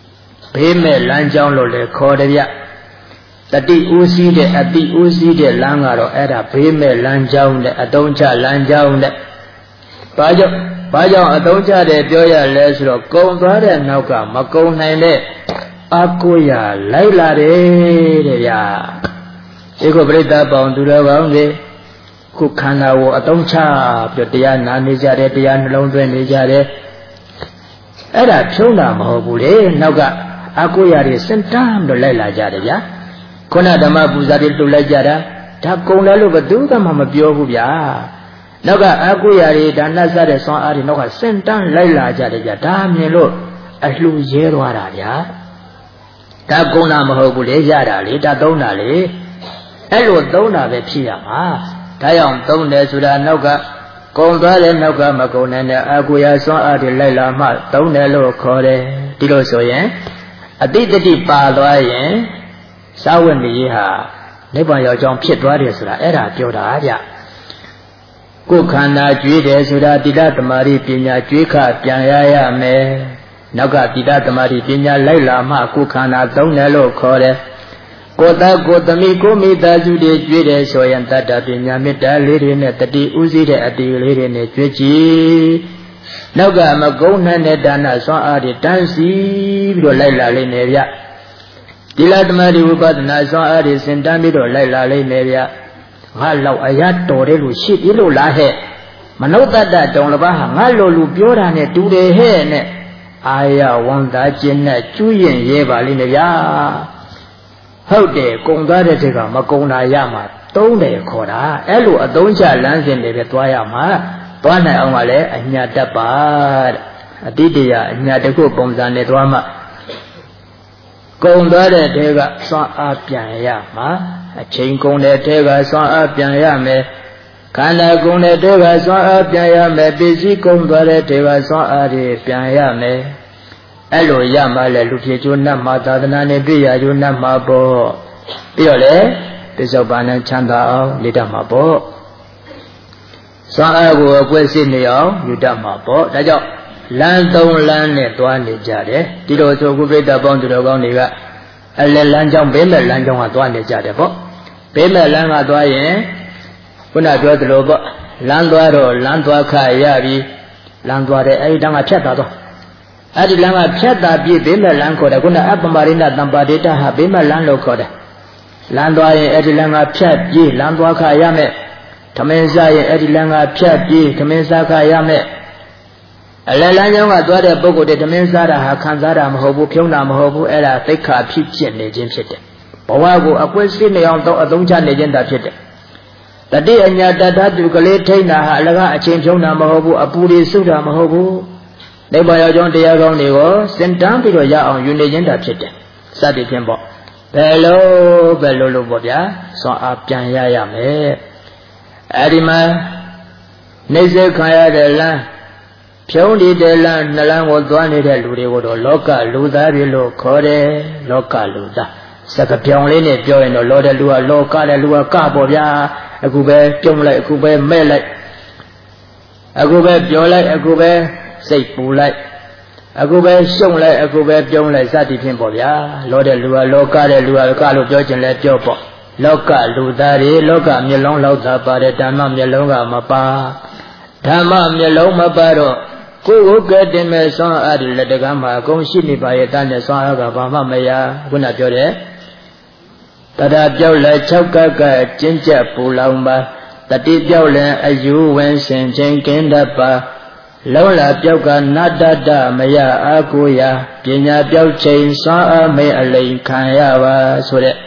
ဘေးမဲ့လမ်းကြောင်းလို့လည်းခေါ်တယ်ဗျတတိဥစည်းတဲ့အတိဥစည်းတဲ့လမ်းကတော့အဲ့ဒါဘေးမဲ့လမ်းကြောင်းတဲ့အတုံးချလမ်းကြောင်းတဲ့ဘာကြောင့်ဘာကြောင့်အတုံးချတယ်ပြောရလဲဆိုတော့ကုံသွားတဲ့နောက်ကမကုံနိုင်တဲ့အကိုရလိုက်လာတယ်တဲ့ဗျာဒီကိုပြိတ္တပေါင်းသူတော်ကောင်းတွေခုခန္ဓာကိုအတုံးချပြီးတရားနာနေကြတယ်တရားနှလုံးသွင်းနေကြတယ်အဲ့ဒါဖြုံးတာမဟုတ်ဘူးလေနောက်ကအကိုရတွေစင်တမ်းပြီးလိုက်လာကြတယ်ဗျာခုနဓမ္မပူဇာတွေလှုပ်လိုက်ကြတာဒါကုံတယ်လို့ဘယ်သူမှမပြောဘူးဗျာနောက်ကအကိုရတွေဒါနတ်စားတဲ့ဆွမ်းအားတွေနောက်ကစင်တမ်းလိုက်လာကြတယ်ဗျာဒါမြင်လို့အလှရဲသွားတာဗျာဒါကုံတာမဟုတ်ဘူးလေရတာလေဒါသုံးတာလေအဲ့လိုသုံးတာပဲဖြစ်ရမှာဒါကြောင့်သုံးတယ်ဆိုတာနောက်ကကုံသွားတဲ့နောက်ကမကုံနိုင်တဲ့အကိုရဆွမ်းအားတွေလိုက်လာမှသုံးတယ်လို့ခေါ်တယ်ဒီလိုဆိုရင်အတိတတိပါသွားရင်စာဝတ်နေရေးဟာနိဗ္ဗာန်ရောက်ကြောင်းဖြစ်သွားတယ်ဆိုတာအဲ့ဒါပြောတာဗျကိုယ်ခန္ဓာကျွေးတယ်ဆိုတာတိတ္တသမารိပညာကျွေးခပြန်ရရမယ်နောက်ကတိတ္တသမารိပညာလိုက်လာမှကိုယ်ခန္ဓာသုံးတယ်လို့ခေါ်တယ်ကိုယ်သားကိုယ်သမီးကိုမိသားစုတွေကျွေးတယ်ဆိုရင်တတ္တပညာမေတ္တာလေးတွေနဲ့တတိဥစည်းတဲ့အတီလေးတွေနဲ့ကျွေးကြည့်နောက်ကမကုန်းနိုင်တဲ့ဒါနဆွမ်းအားတွေတန်းစီပြီးတော့လိုက်လာလိမ့်မယ်ဗျသီလသမารိဝိပဿနာဆွမ်းအားတွေစင်တန်းပြီးတော့လိုက်လာလိမ့်မယ်ဗျငါလောက်အရာတော်တယ်လို့ရှိပြီလို့လားဟဲ့မနုဿတ္တတုံလပါဟာငါလိုလူပြောတာနဲ့တူတယ်ဟဲ့နဲ့အာရဝန်သားခြင်းနဲ့ကျူးရင်ရဲပါလိမ့်မယ်ဗျာဟုတ်တယ်ကုံသွားတဲ့တက်ကမကုံတာရမှာသုံးတယ်ခေါ်တာအဲ့လိုအသုံးချလမ်းစဉ်တွေပဲသွားရမှာသွားနိုင်အောင်ကလည်းအညာတတ်ပါတဲ့အတိတရားအညာတခုပုံစံနဲ့သွားမှကုံသွားတဲ့တဲကစွမ်းအားပြန်ရမှာအချိန်ကုန်တဲ့တဲကစွမ်းအားပြန်ရမယ်ခန္ဓာကုန်တဲ့တဲကစွမ်းအားပြန်ရမယ်ပစ္စည်းကုန်သွားတဲ့တဲကစွမ်းအားတွေပြန်ရမယ်အဲ့လိုရမှလည်းလူဖြစ်ကျိုးနတ်မှာသာသနာနဲ့တွေ့ရကျိုးနတ်မှာပေါ့ပြီးတော့လေပစ္စုပန်နဲ့ချမ်းသာအောင်နေတတ်မှာပေါ့စွမ်းအားကိုအကွက်စစ်နေအောင်ယူတတ်မှာပေါ့ဒါကြောင့်လမ်းသုံးလမ်းနဲ့သွားနေကြတယ်ဒီလိုဆိုကုပိတ္တပေါင်းသူတော်ကောင်းတွေကအလဲလမ်းကြောင်းဘေးမဲ့လမ်းကြောင်းကသွားနေကြတယ်ပေါ့ဘေးမဲ့လမ်းကသွားရင်ခုနပြောသလိုပေါ့လမ်းသွားတော့လမ်းသွားခရပြီလမ်းသွားတယ်အဲဒီတန်းကဖြတ်သွားတော့အဲ့ဒီလမ်းကဖြတ်တာပြည့်ဘေးမဲ့လမ်းခေါ်တယ်ခုနအပ္ပမရိဏတံပါတိတဟာဘေးမဲ့လမ်းလို့ခေါ်တယ်လမ်းသွားရင်အဲ့ဒီလမ်းကဖြတ်ပြေးလမ်းသွားခရမယ်ထမင်းစားရင်အဲ့ဒီလမ်းကဖြတ်ပြေးထမင်းစားခရမယ်အလယ်လမ်းကြောင်းကသွားတဲ့ပုဂ္ဂိုလ်တွေထမင်းစားတာဟာခံစားတာမဟုတ်ဘူးဖြုံးတာမဟုတ်ဘူးအဲ့ဒါသိက္ခာဖြစ်ဖြစ်နေခြင်းဖြစ်တယ်ဘဝကိုအကွက်စစ်နေအောင်တော့အသုံးချနေခြင်းတာဖြစ်တယ်တတိအညာတတသူကလေးထိန်းတာဟာအလကအချင်းဖြုံးတာမဟုတ်ဘူးအပူတွေစုတာမဟုတ်ဘူးနိဗ္ဗာန်ရောက်ကြောင်းတရားကောင်းတွေကိုစင်တန်းပြီးတော့ရအောင်ယူနေခြင်းတာဖြစ်တယ်စသည်ဖြင့်ပေါ့ဘယ်လိုဘယ်လိုလို့ပေါ့ဗျာစွမ်းအားပြန်ရရမယ်အဲဒီမှာနှိစ္စခံရတဲ့လမ်းဖြုံးနေတဲ့လမ်းနှလမ်းကိုသွားနေတဲ့လူတွေကိုတော့လောကလူသားတွေလို့ခေါ်တယ်လောကလူသားစကပြောင်လေးနဲ့ပြောရင်တော့လောတဲ့လူကလောကတဲ့လူကကပေါ့ဗျာအခုပဲပြုံးလိုက်အခုပဲမဲ့လိုက်အခုပဲပြောလိုက်အခုပဲစိတ်ပူလိုက်အခုပဲရှုံလိုက်အခုပဲပြုံးလိုက်စသည်ဖြင့်ပေါ့ဗျာလောတဲ့လူကလောကတဲ့လူကကလို့ပြောခြင်းလဲပြောပေါ့လောကလူသားတွေလောကမျက်လုံးလောက်သာပါတယ်ဓမ္မမျက်လုံးကမပါဓမ္မမျက်လုံးမပါတော့ကိုယ်ကိုကဲတင်မဲ့ဆွမ်းအားလက်တကမ်းမှာအကုန်ရှိနေပါရဲ့တန်းနဲ့ဆွမ်းအားကဘာမှမရခုနပြောတဲ့တတပြောက်လဲ၆ကကကျင့်ကြပူလောင်ပါတတိပြောက်လဲအယူဝင်စင်ချင်းကင်းတတ်ပါလုံးလာပြောက်ကနတ္တတမရအာကိုရာပညာပြောက်ချိန်စွမ်းအားမဲအလိန်ခံရပါဆိုတဲ့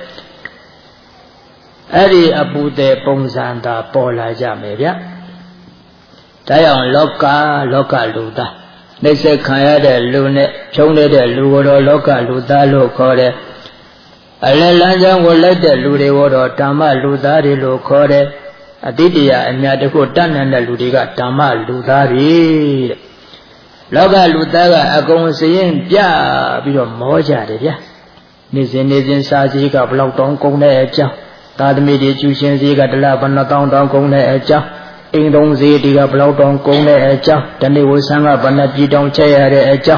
အဲ့ဒီအပူတဲ့ပုံစံသာပေါ်လာကြမယ်ဗျဒါကြောင့်လောကလောကလူသားနှိစ္စခံရတဲ့လူနဲ့ဖြုံးနေတဲ့လူကိုတော့လောကလူသားလို့ခေါ်တယ်အလယ်လမ်းကြောင်းကိုလိုက်တဲ့လူတွေကိုတော့ဓမ္မလူသားတွေလို့ခေါ်တယ်အတိတရားအများတခုတတ်နိုင်တဲ့လူတွေကဓမ္မလူသားတွေတဲ့လောကလူသားကအကုန်စရင်ပြပြီးတော့မောကြတယ်ဗျာနေ့စဉ်နေ့စဉ်စာစည်းကဘလောက်တောင်းကုန်တဲ့အကြောင်းသာသမီတွေကျူရှင်စည်းကတလဘဏ္ဍတောင်းတောင်းကုန်တဲ့အကြောင်းအိမ်သုံးစည်းဒီကဘလောက်တောင်းကုန်တဲ့အကြောင်းတနေ့ဝဆန်းကဘဏ္ဍပြည်တောင်းချက်ရတဲ့အကြောင်း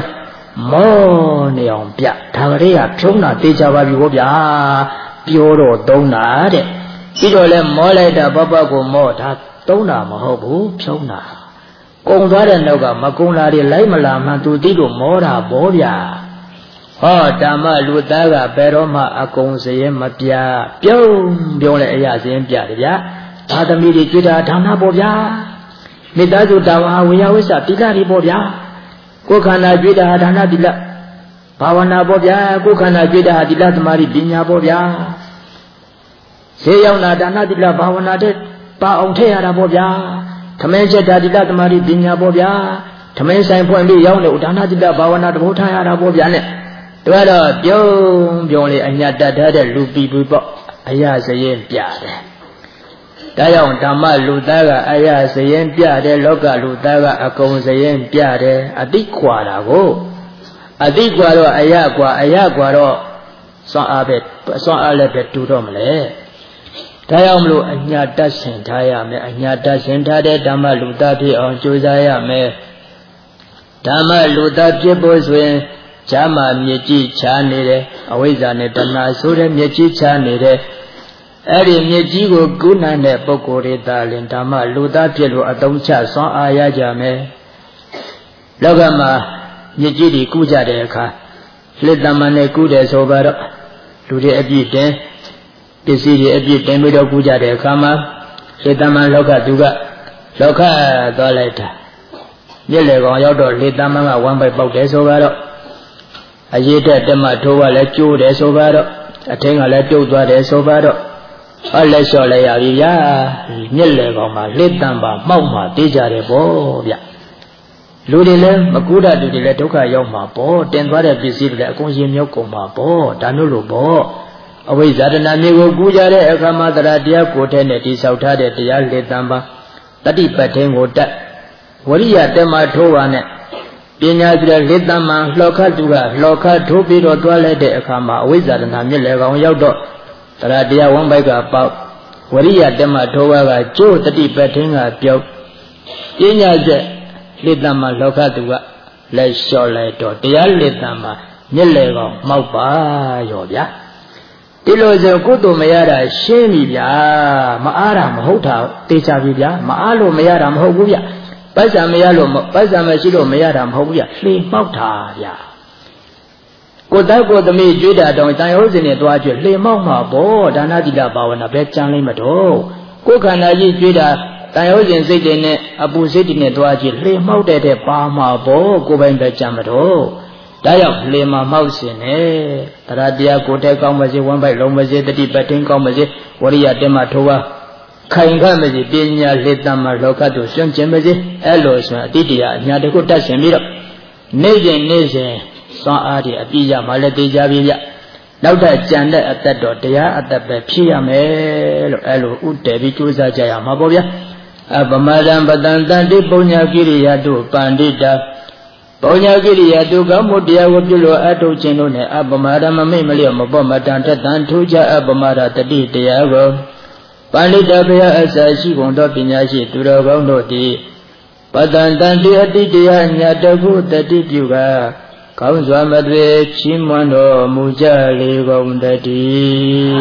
မောနေအောင်ပြဒါကလေးကဖြုံးတာတေချာပါပြီဟောဗျာပြောတော့သုံးတာတဲ့ပြီးတော့လဲမောလိုက်တာပပကိုမောဒါသုံးတာမဟုတ်ဘူးဖြုံးတာကုံသွားတဲ့နောက်ကမကုံလာတွေလိုက်မလာမှသူသိလို့မောတာဘောဗျာဟောဓမ္မလူသားကဘယ်တော့မှအကုံစရင်မပြပြုံးပြုံးလဲအရာစရင်ပြတယ်ဗျာသာသမီတွေကြွတာဒါနပေါ့ဗျာမိသားစုတာဝါဝေယဝိသတိလာတွေပေါ့ဗျာကိုယ်ခန္ဓာကြွတာဒါနတိလဘာဝနာပေါ့ဗျာကိုယ်ခန္ဓာကြွတာတိလသမารိပညာပေါ့ဗျာဈေးရောက်လာဒါနတိလဘာဝနာတဲ့ပါအောင်ထည့်ရတာပေါ့ဗျာသမင်းချက်တာတိလသမารိပညာပေါ့ဗျာသမင်းဆိုင်ဖွင့်ပြီးရောက်လို့ဒါနတိလဘာဝနာတဘောထားရတာပေါ့ဗျာနဲ့တို့တော့ပြုံးပြုံးလေးအညာတတ်တဲ့လူပီပီပေါ့အရာစရင်ပြတယ်ဒါကြောင့်ဓမ္မလူသားကအရာစရင်ပြတယ်လောကလူသားကအကုန်စရင်ပြတယ်အတိခွာတာကိုအတိခွာတော့အရာခွာအရာခွာတော့စွမ်းအားပဲစွမ်းအားလည်းပဲတူတော့မလဲဒါကြောင့်မလို့အညာတတ်ရှင်ထားရမယ်အညာတတ်ရှင်ထားတဲ့ဓမ္မလူသားဖြစ်အောင်ကြိုးစားရမယ်ဓမ္မလူသားဖြစ်ဖို့ဆိုရင်ဈာမမြစ်ကြီးချားနေတယ်အဝိဇ္ဇာနဲ့တဏှာဆိုတဲ့မြစ်ကြီးချားနေတယ်အဲ့ဒီမြစ်ကြီးကိုကုဏတဲ့ပုဂ္ဂိုလ်တွေသာလင်ဓမ္မလူသားဖြစ်လို့အသုံးချဆွမ်းအားရကြမယ်လောကမှာမြစ်ကြီးတွေကုကြတဲ့အခါလက်တမန်နဲ့ကုတယ်ဆိုပါတော့လူတွေအပြည့်တင်ပစ္စည်းတွေအပြည့်တင်ပြီးတော့ကုကြတဲ့အခါမှာလက်တမန်လောကသူကလောကသွားလိုက်တာမြစ်လေကောင်ရောက်တော့လက်တမန်ကဝမ်းပိုက်ပေါက်တယ်ဆိုပါတော့အရေးတက်တမထိုးကလည်းကျိုးတယ်ဆိုပါတော့အထင်းကလည်းပြုတ်သွားတယ်ဆိုပါတော့ဟောလက်လျှော့လိုက်ရပြီဗျာမြစ်လေကောင်မှာလက်တံပါမှောက်မှာတေးကြတယ်ပေါ့ဗျလူတွေလည်းမကူတာလူတွေလည်းဒုက္ခရောက်မှာပေါ့တင်သွားတဲ့ပစ္စည်းတွေလည်းအကုန်ရင်မြောက်ကုန်မှာပေါ့ဒါမျိုးလို့ပေါ့အဝိဇ္ဇာတဏမျိုးကိုကူးကြတဲ့အခါမှာတရားတရားကိုထဲနဲ့တိဆောက်ထားတဲ့တရားလက်တံပါတတိပဋ္ဌိန်ကိုတတ်ဝရိယတမထိုးပါနဲ့ပညာဆိုတဲ့လက်တံမှလှော်ခတ်သူကလှော်ခတ်ထိုးပြီးတော့တွားလိုက်တဲ့အခါမှာအဝိဇ္ဇာတဏမြစ်လေကောင်ရောက်တော့တရားတရားဝမ်းပိုက်ကပေါက်ဝရိယတမထိုးပါကကျိုးတတိပဋ္ဌိန်ကပြုတ်ပညာချက်လက်တံမှလှော်ခတ်သူကလက်လျှော့လိုက်တော့တရားလက်တံမှမြစ်လေကောင်မောက်ပါရောဗျာဒီလိုဆိုကုသိုလ်မရတာရှင်းပြီဗျာမအားတာမဟုတ်တာသိချပြီဗျာမအားလို့မရတာမဟုတ်ဘူးဗျပိုက်ဆံမရလို့ပိုက်ဆံမရှိလို့မရတာမဟုတ်ဘူးဗျလှေမောက်တာဗျကိုတောက်ကိုသမီးကျွေးတာတောင်တန်ရုံးစင်နဲ့တွားကျွေးလှေမောက်မှာပေါ့ဒါနတိလဘာဝနာပဲကြမ်းလိမ့်မတော့ကိုခန္ဓာကြီးကျွေးတာတန်ရုံးစင်စိတ်တွေနဲ့အပူစိတ်တွေနဲ့တွားကျွေးလှေမောက်တဲ့တဲ့ပါမှာပေါ့ကိုပိုင်ပဲကြမ်းမတော့ဒါကြောင့်လှေမှာမောက်စင်နဲ့တရားတရားကိုတဲ့ကောင်းပါစေဝမ်းပိုက်လုံးပါစေတတိပဋ္ဌိန်ကောင်းပါစေဝရိယတက်မှထိုးပါခိုင်ခတ်မစီပညာလက်တမလောကတို့စွန့်ကျင်မစီအဲ့လိုဆိုရင်အတိတရားအညာတခုတတ်ရှင်ပြီးတော့နေ့စဉ်နေ့စဉ်စွမ်းအားတွေအပြည့်ရမှလည်းသိကြပြီဗျနောက်ထပ်ကြံတဲ့အသက်တော်တရားအသက်ပဲဖြစ်ရမယ်လို့အဲ့လိုဥတည်ပြီးကြိုးစားကြရမှာပေါ့ဗျာအပမဒံပတံတန်တိပုညကိရိယာတုပန္တိတာပုညကိရိယာတုကမှုတရားကိုပြုလို့အထုတ်ခြင်းတို့နဲ့အပမဒံမမိတ်မလျော့မပေါ်မတန်တတန်ထူးကြအပမဒတတိတရားကိုပါဠိတဘုရားအစာရှိကုန်သောပညာရှိသူတော်ကောင်းတို့သည်ပတန်တန်တိအတိတရားညာတခုတတိပြုကကောင်းစွာမသွေချီးမွမ်းတော်မူကြလေကုန်တည်း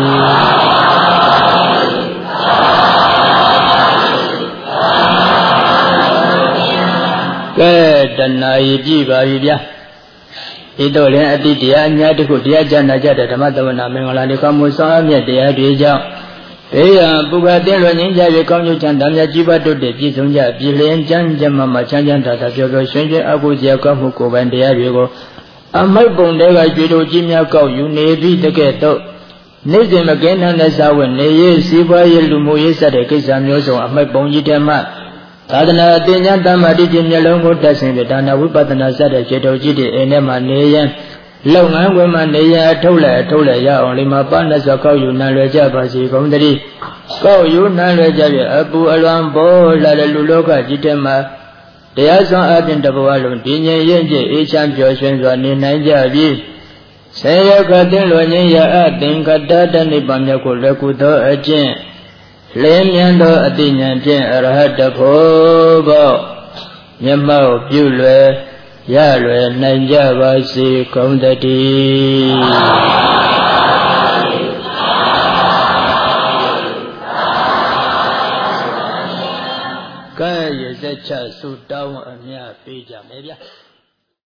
ကဲတဏှာကြီးကြည့်ပါပြီဗျာဒီတော့လည်းအတိတရားညာတခုတရားကျမ်းနာကြတဲ့ဓမ္မသဝနာမင်္ဂလာဒီကမှုဆောင်အမြတ်တရားတွေကြောင့်ဘေးရန်ပုဂ္ဂတင်းလွန်ငင်းကြ၍ကောင်းကျိုးချမ်းသာများကြီးပွားတိုးတက်ပြည့်စုံကြပြည်လျင်ချမ်းချမ်းမမချမ်းချမ်းသာသာပျော်ပျော်ရွှင်ရွှင်အကုဇေကောက်မှုကိုယ်ပိုင်တရားတွေကိုအမိုက်ပုံတွေကကျွေတို့ကြီးများကောက်ယူနေပြီးတကဲ့သို့နေ့စဉ်မကင်းတဲ့စာဝတ်နေရေးစီးပွားရေးလူမှုရေးစတဲ့ကိစ္စမျိုးစုံအမိုက်ပုံကြီးထဲမှသာသနာအတင်ညာတမ္မာတိခြင်းမျိုးလုံးကိုတက်ဆင်ပြီးဒါနဝိပဿနာစတဲ့ကျွေတို့ကြီးတွေအိမ်ထဲမှာနေရန်လုပ်ငန်းခွင်မှာနေရအထုတ်လဲအထုတ်လဲရအောင်လေးမှာပါနဲ့စောကောက်ယူနံလွယ်ကြပါစေကုန်သတည်းကောက်ယူနံလွယ်ကြပြီအပူအလွန်ပေါ်လာတဲ့လူလောကကြီးထဲမှာတရားဆောင်အပြင်တဘဝလုံးဒီငြိမ်ရင်ကျအေးချမ်းပျော်ရွှင်စွာနေနိုင်ကြပြီဆေယကတင်လွန်ခြင်းရအသင်္ကတတနိဗ္ဗာန်မြတ်ကိုလွယ်ကူသောအကျင့်လင်းမြန်သောအတိညာဖြင့်အရဟတဖို့ဘောမျက်မှောက်ပြုလွယ်ရလွယ်နိုင်ကြပါစေကုန်တည်းကဲရစက်ချဆုတောင်းအမြတ်ပေးကြမယ်ဗျာ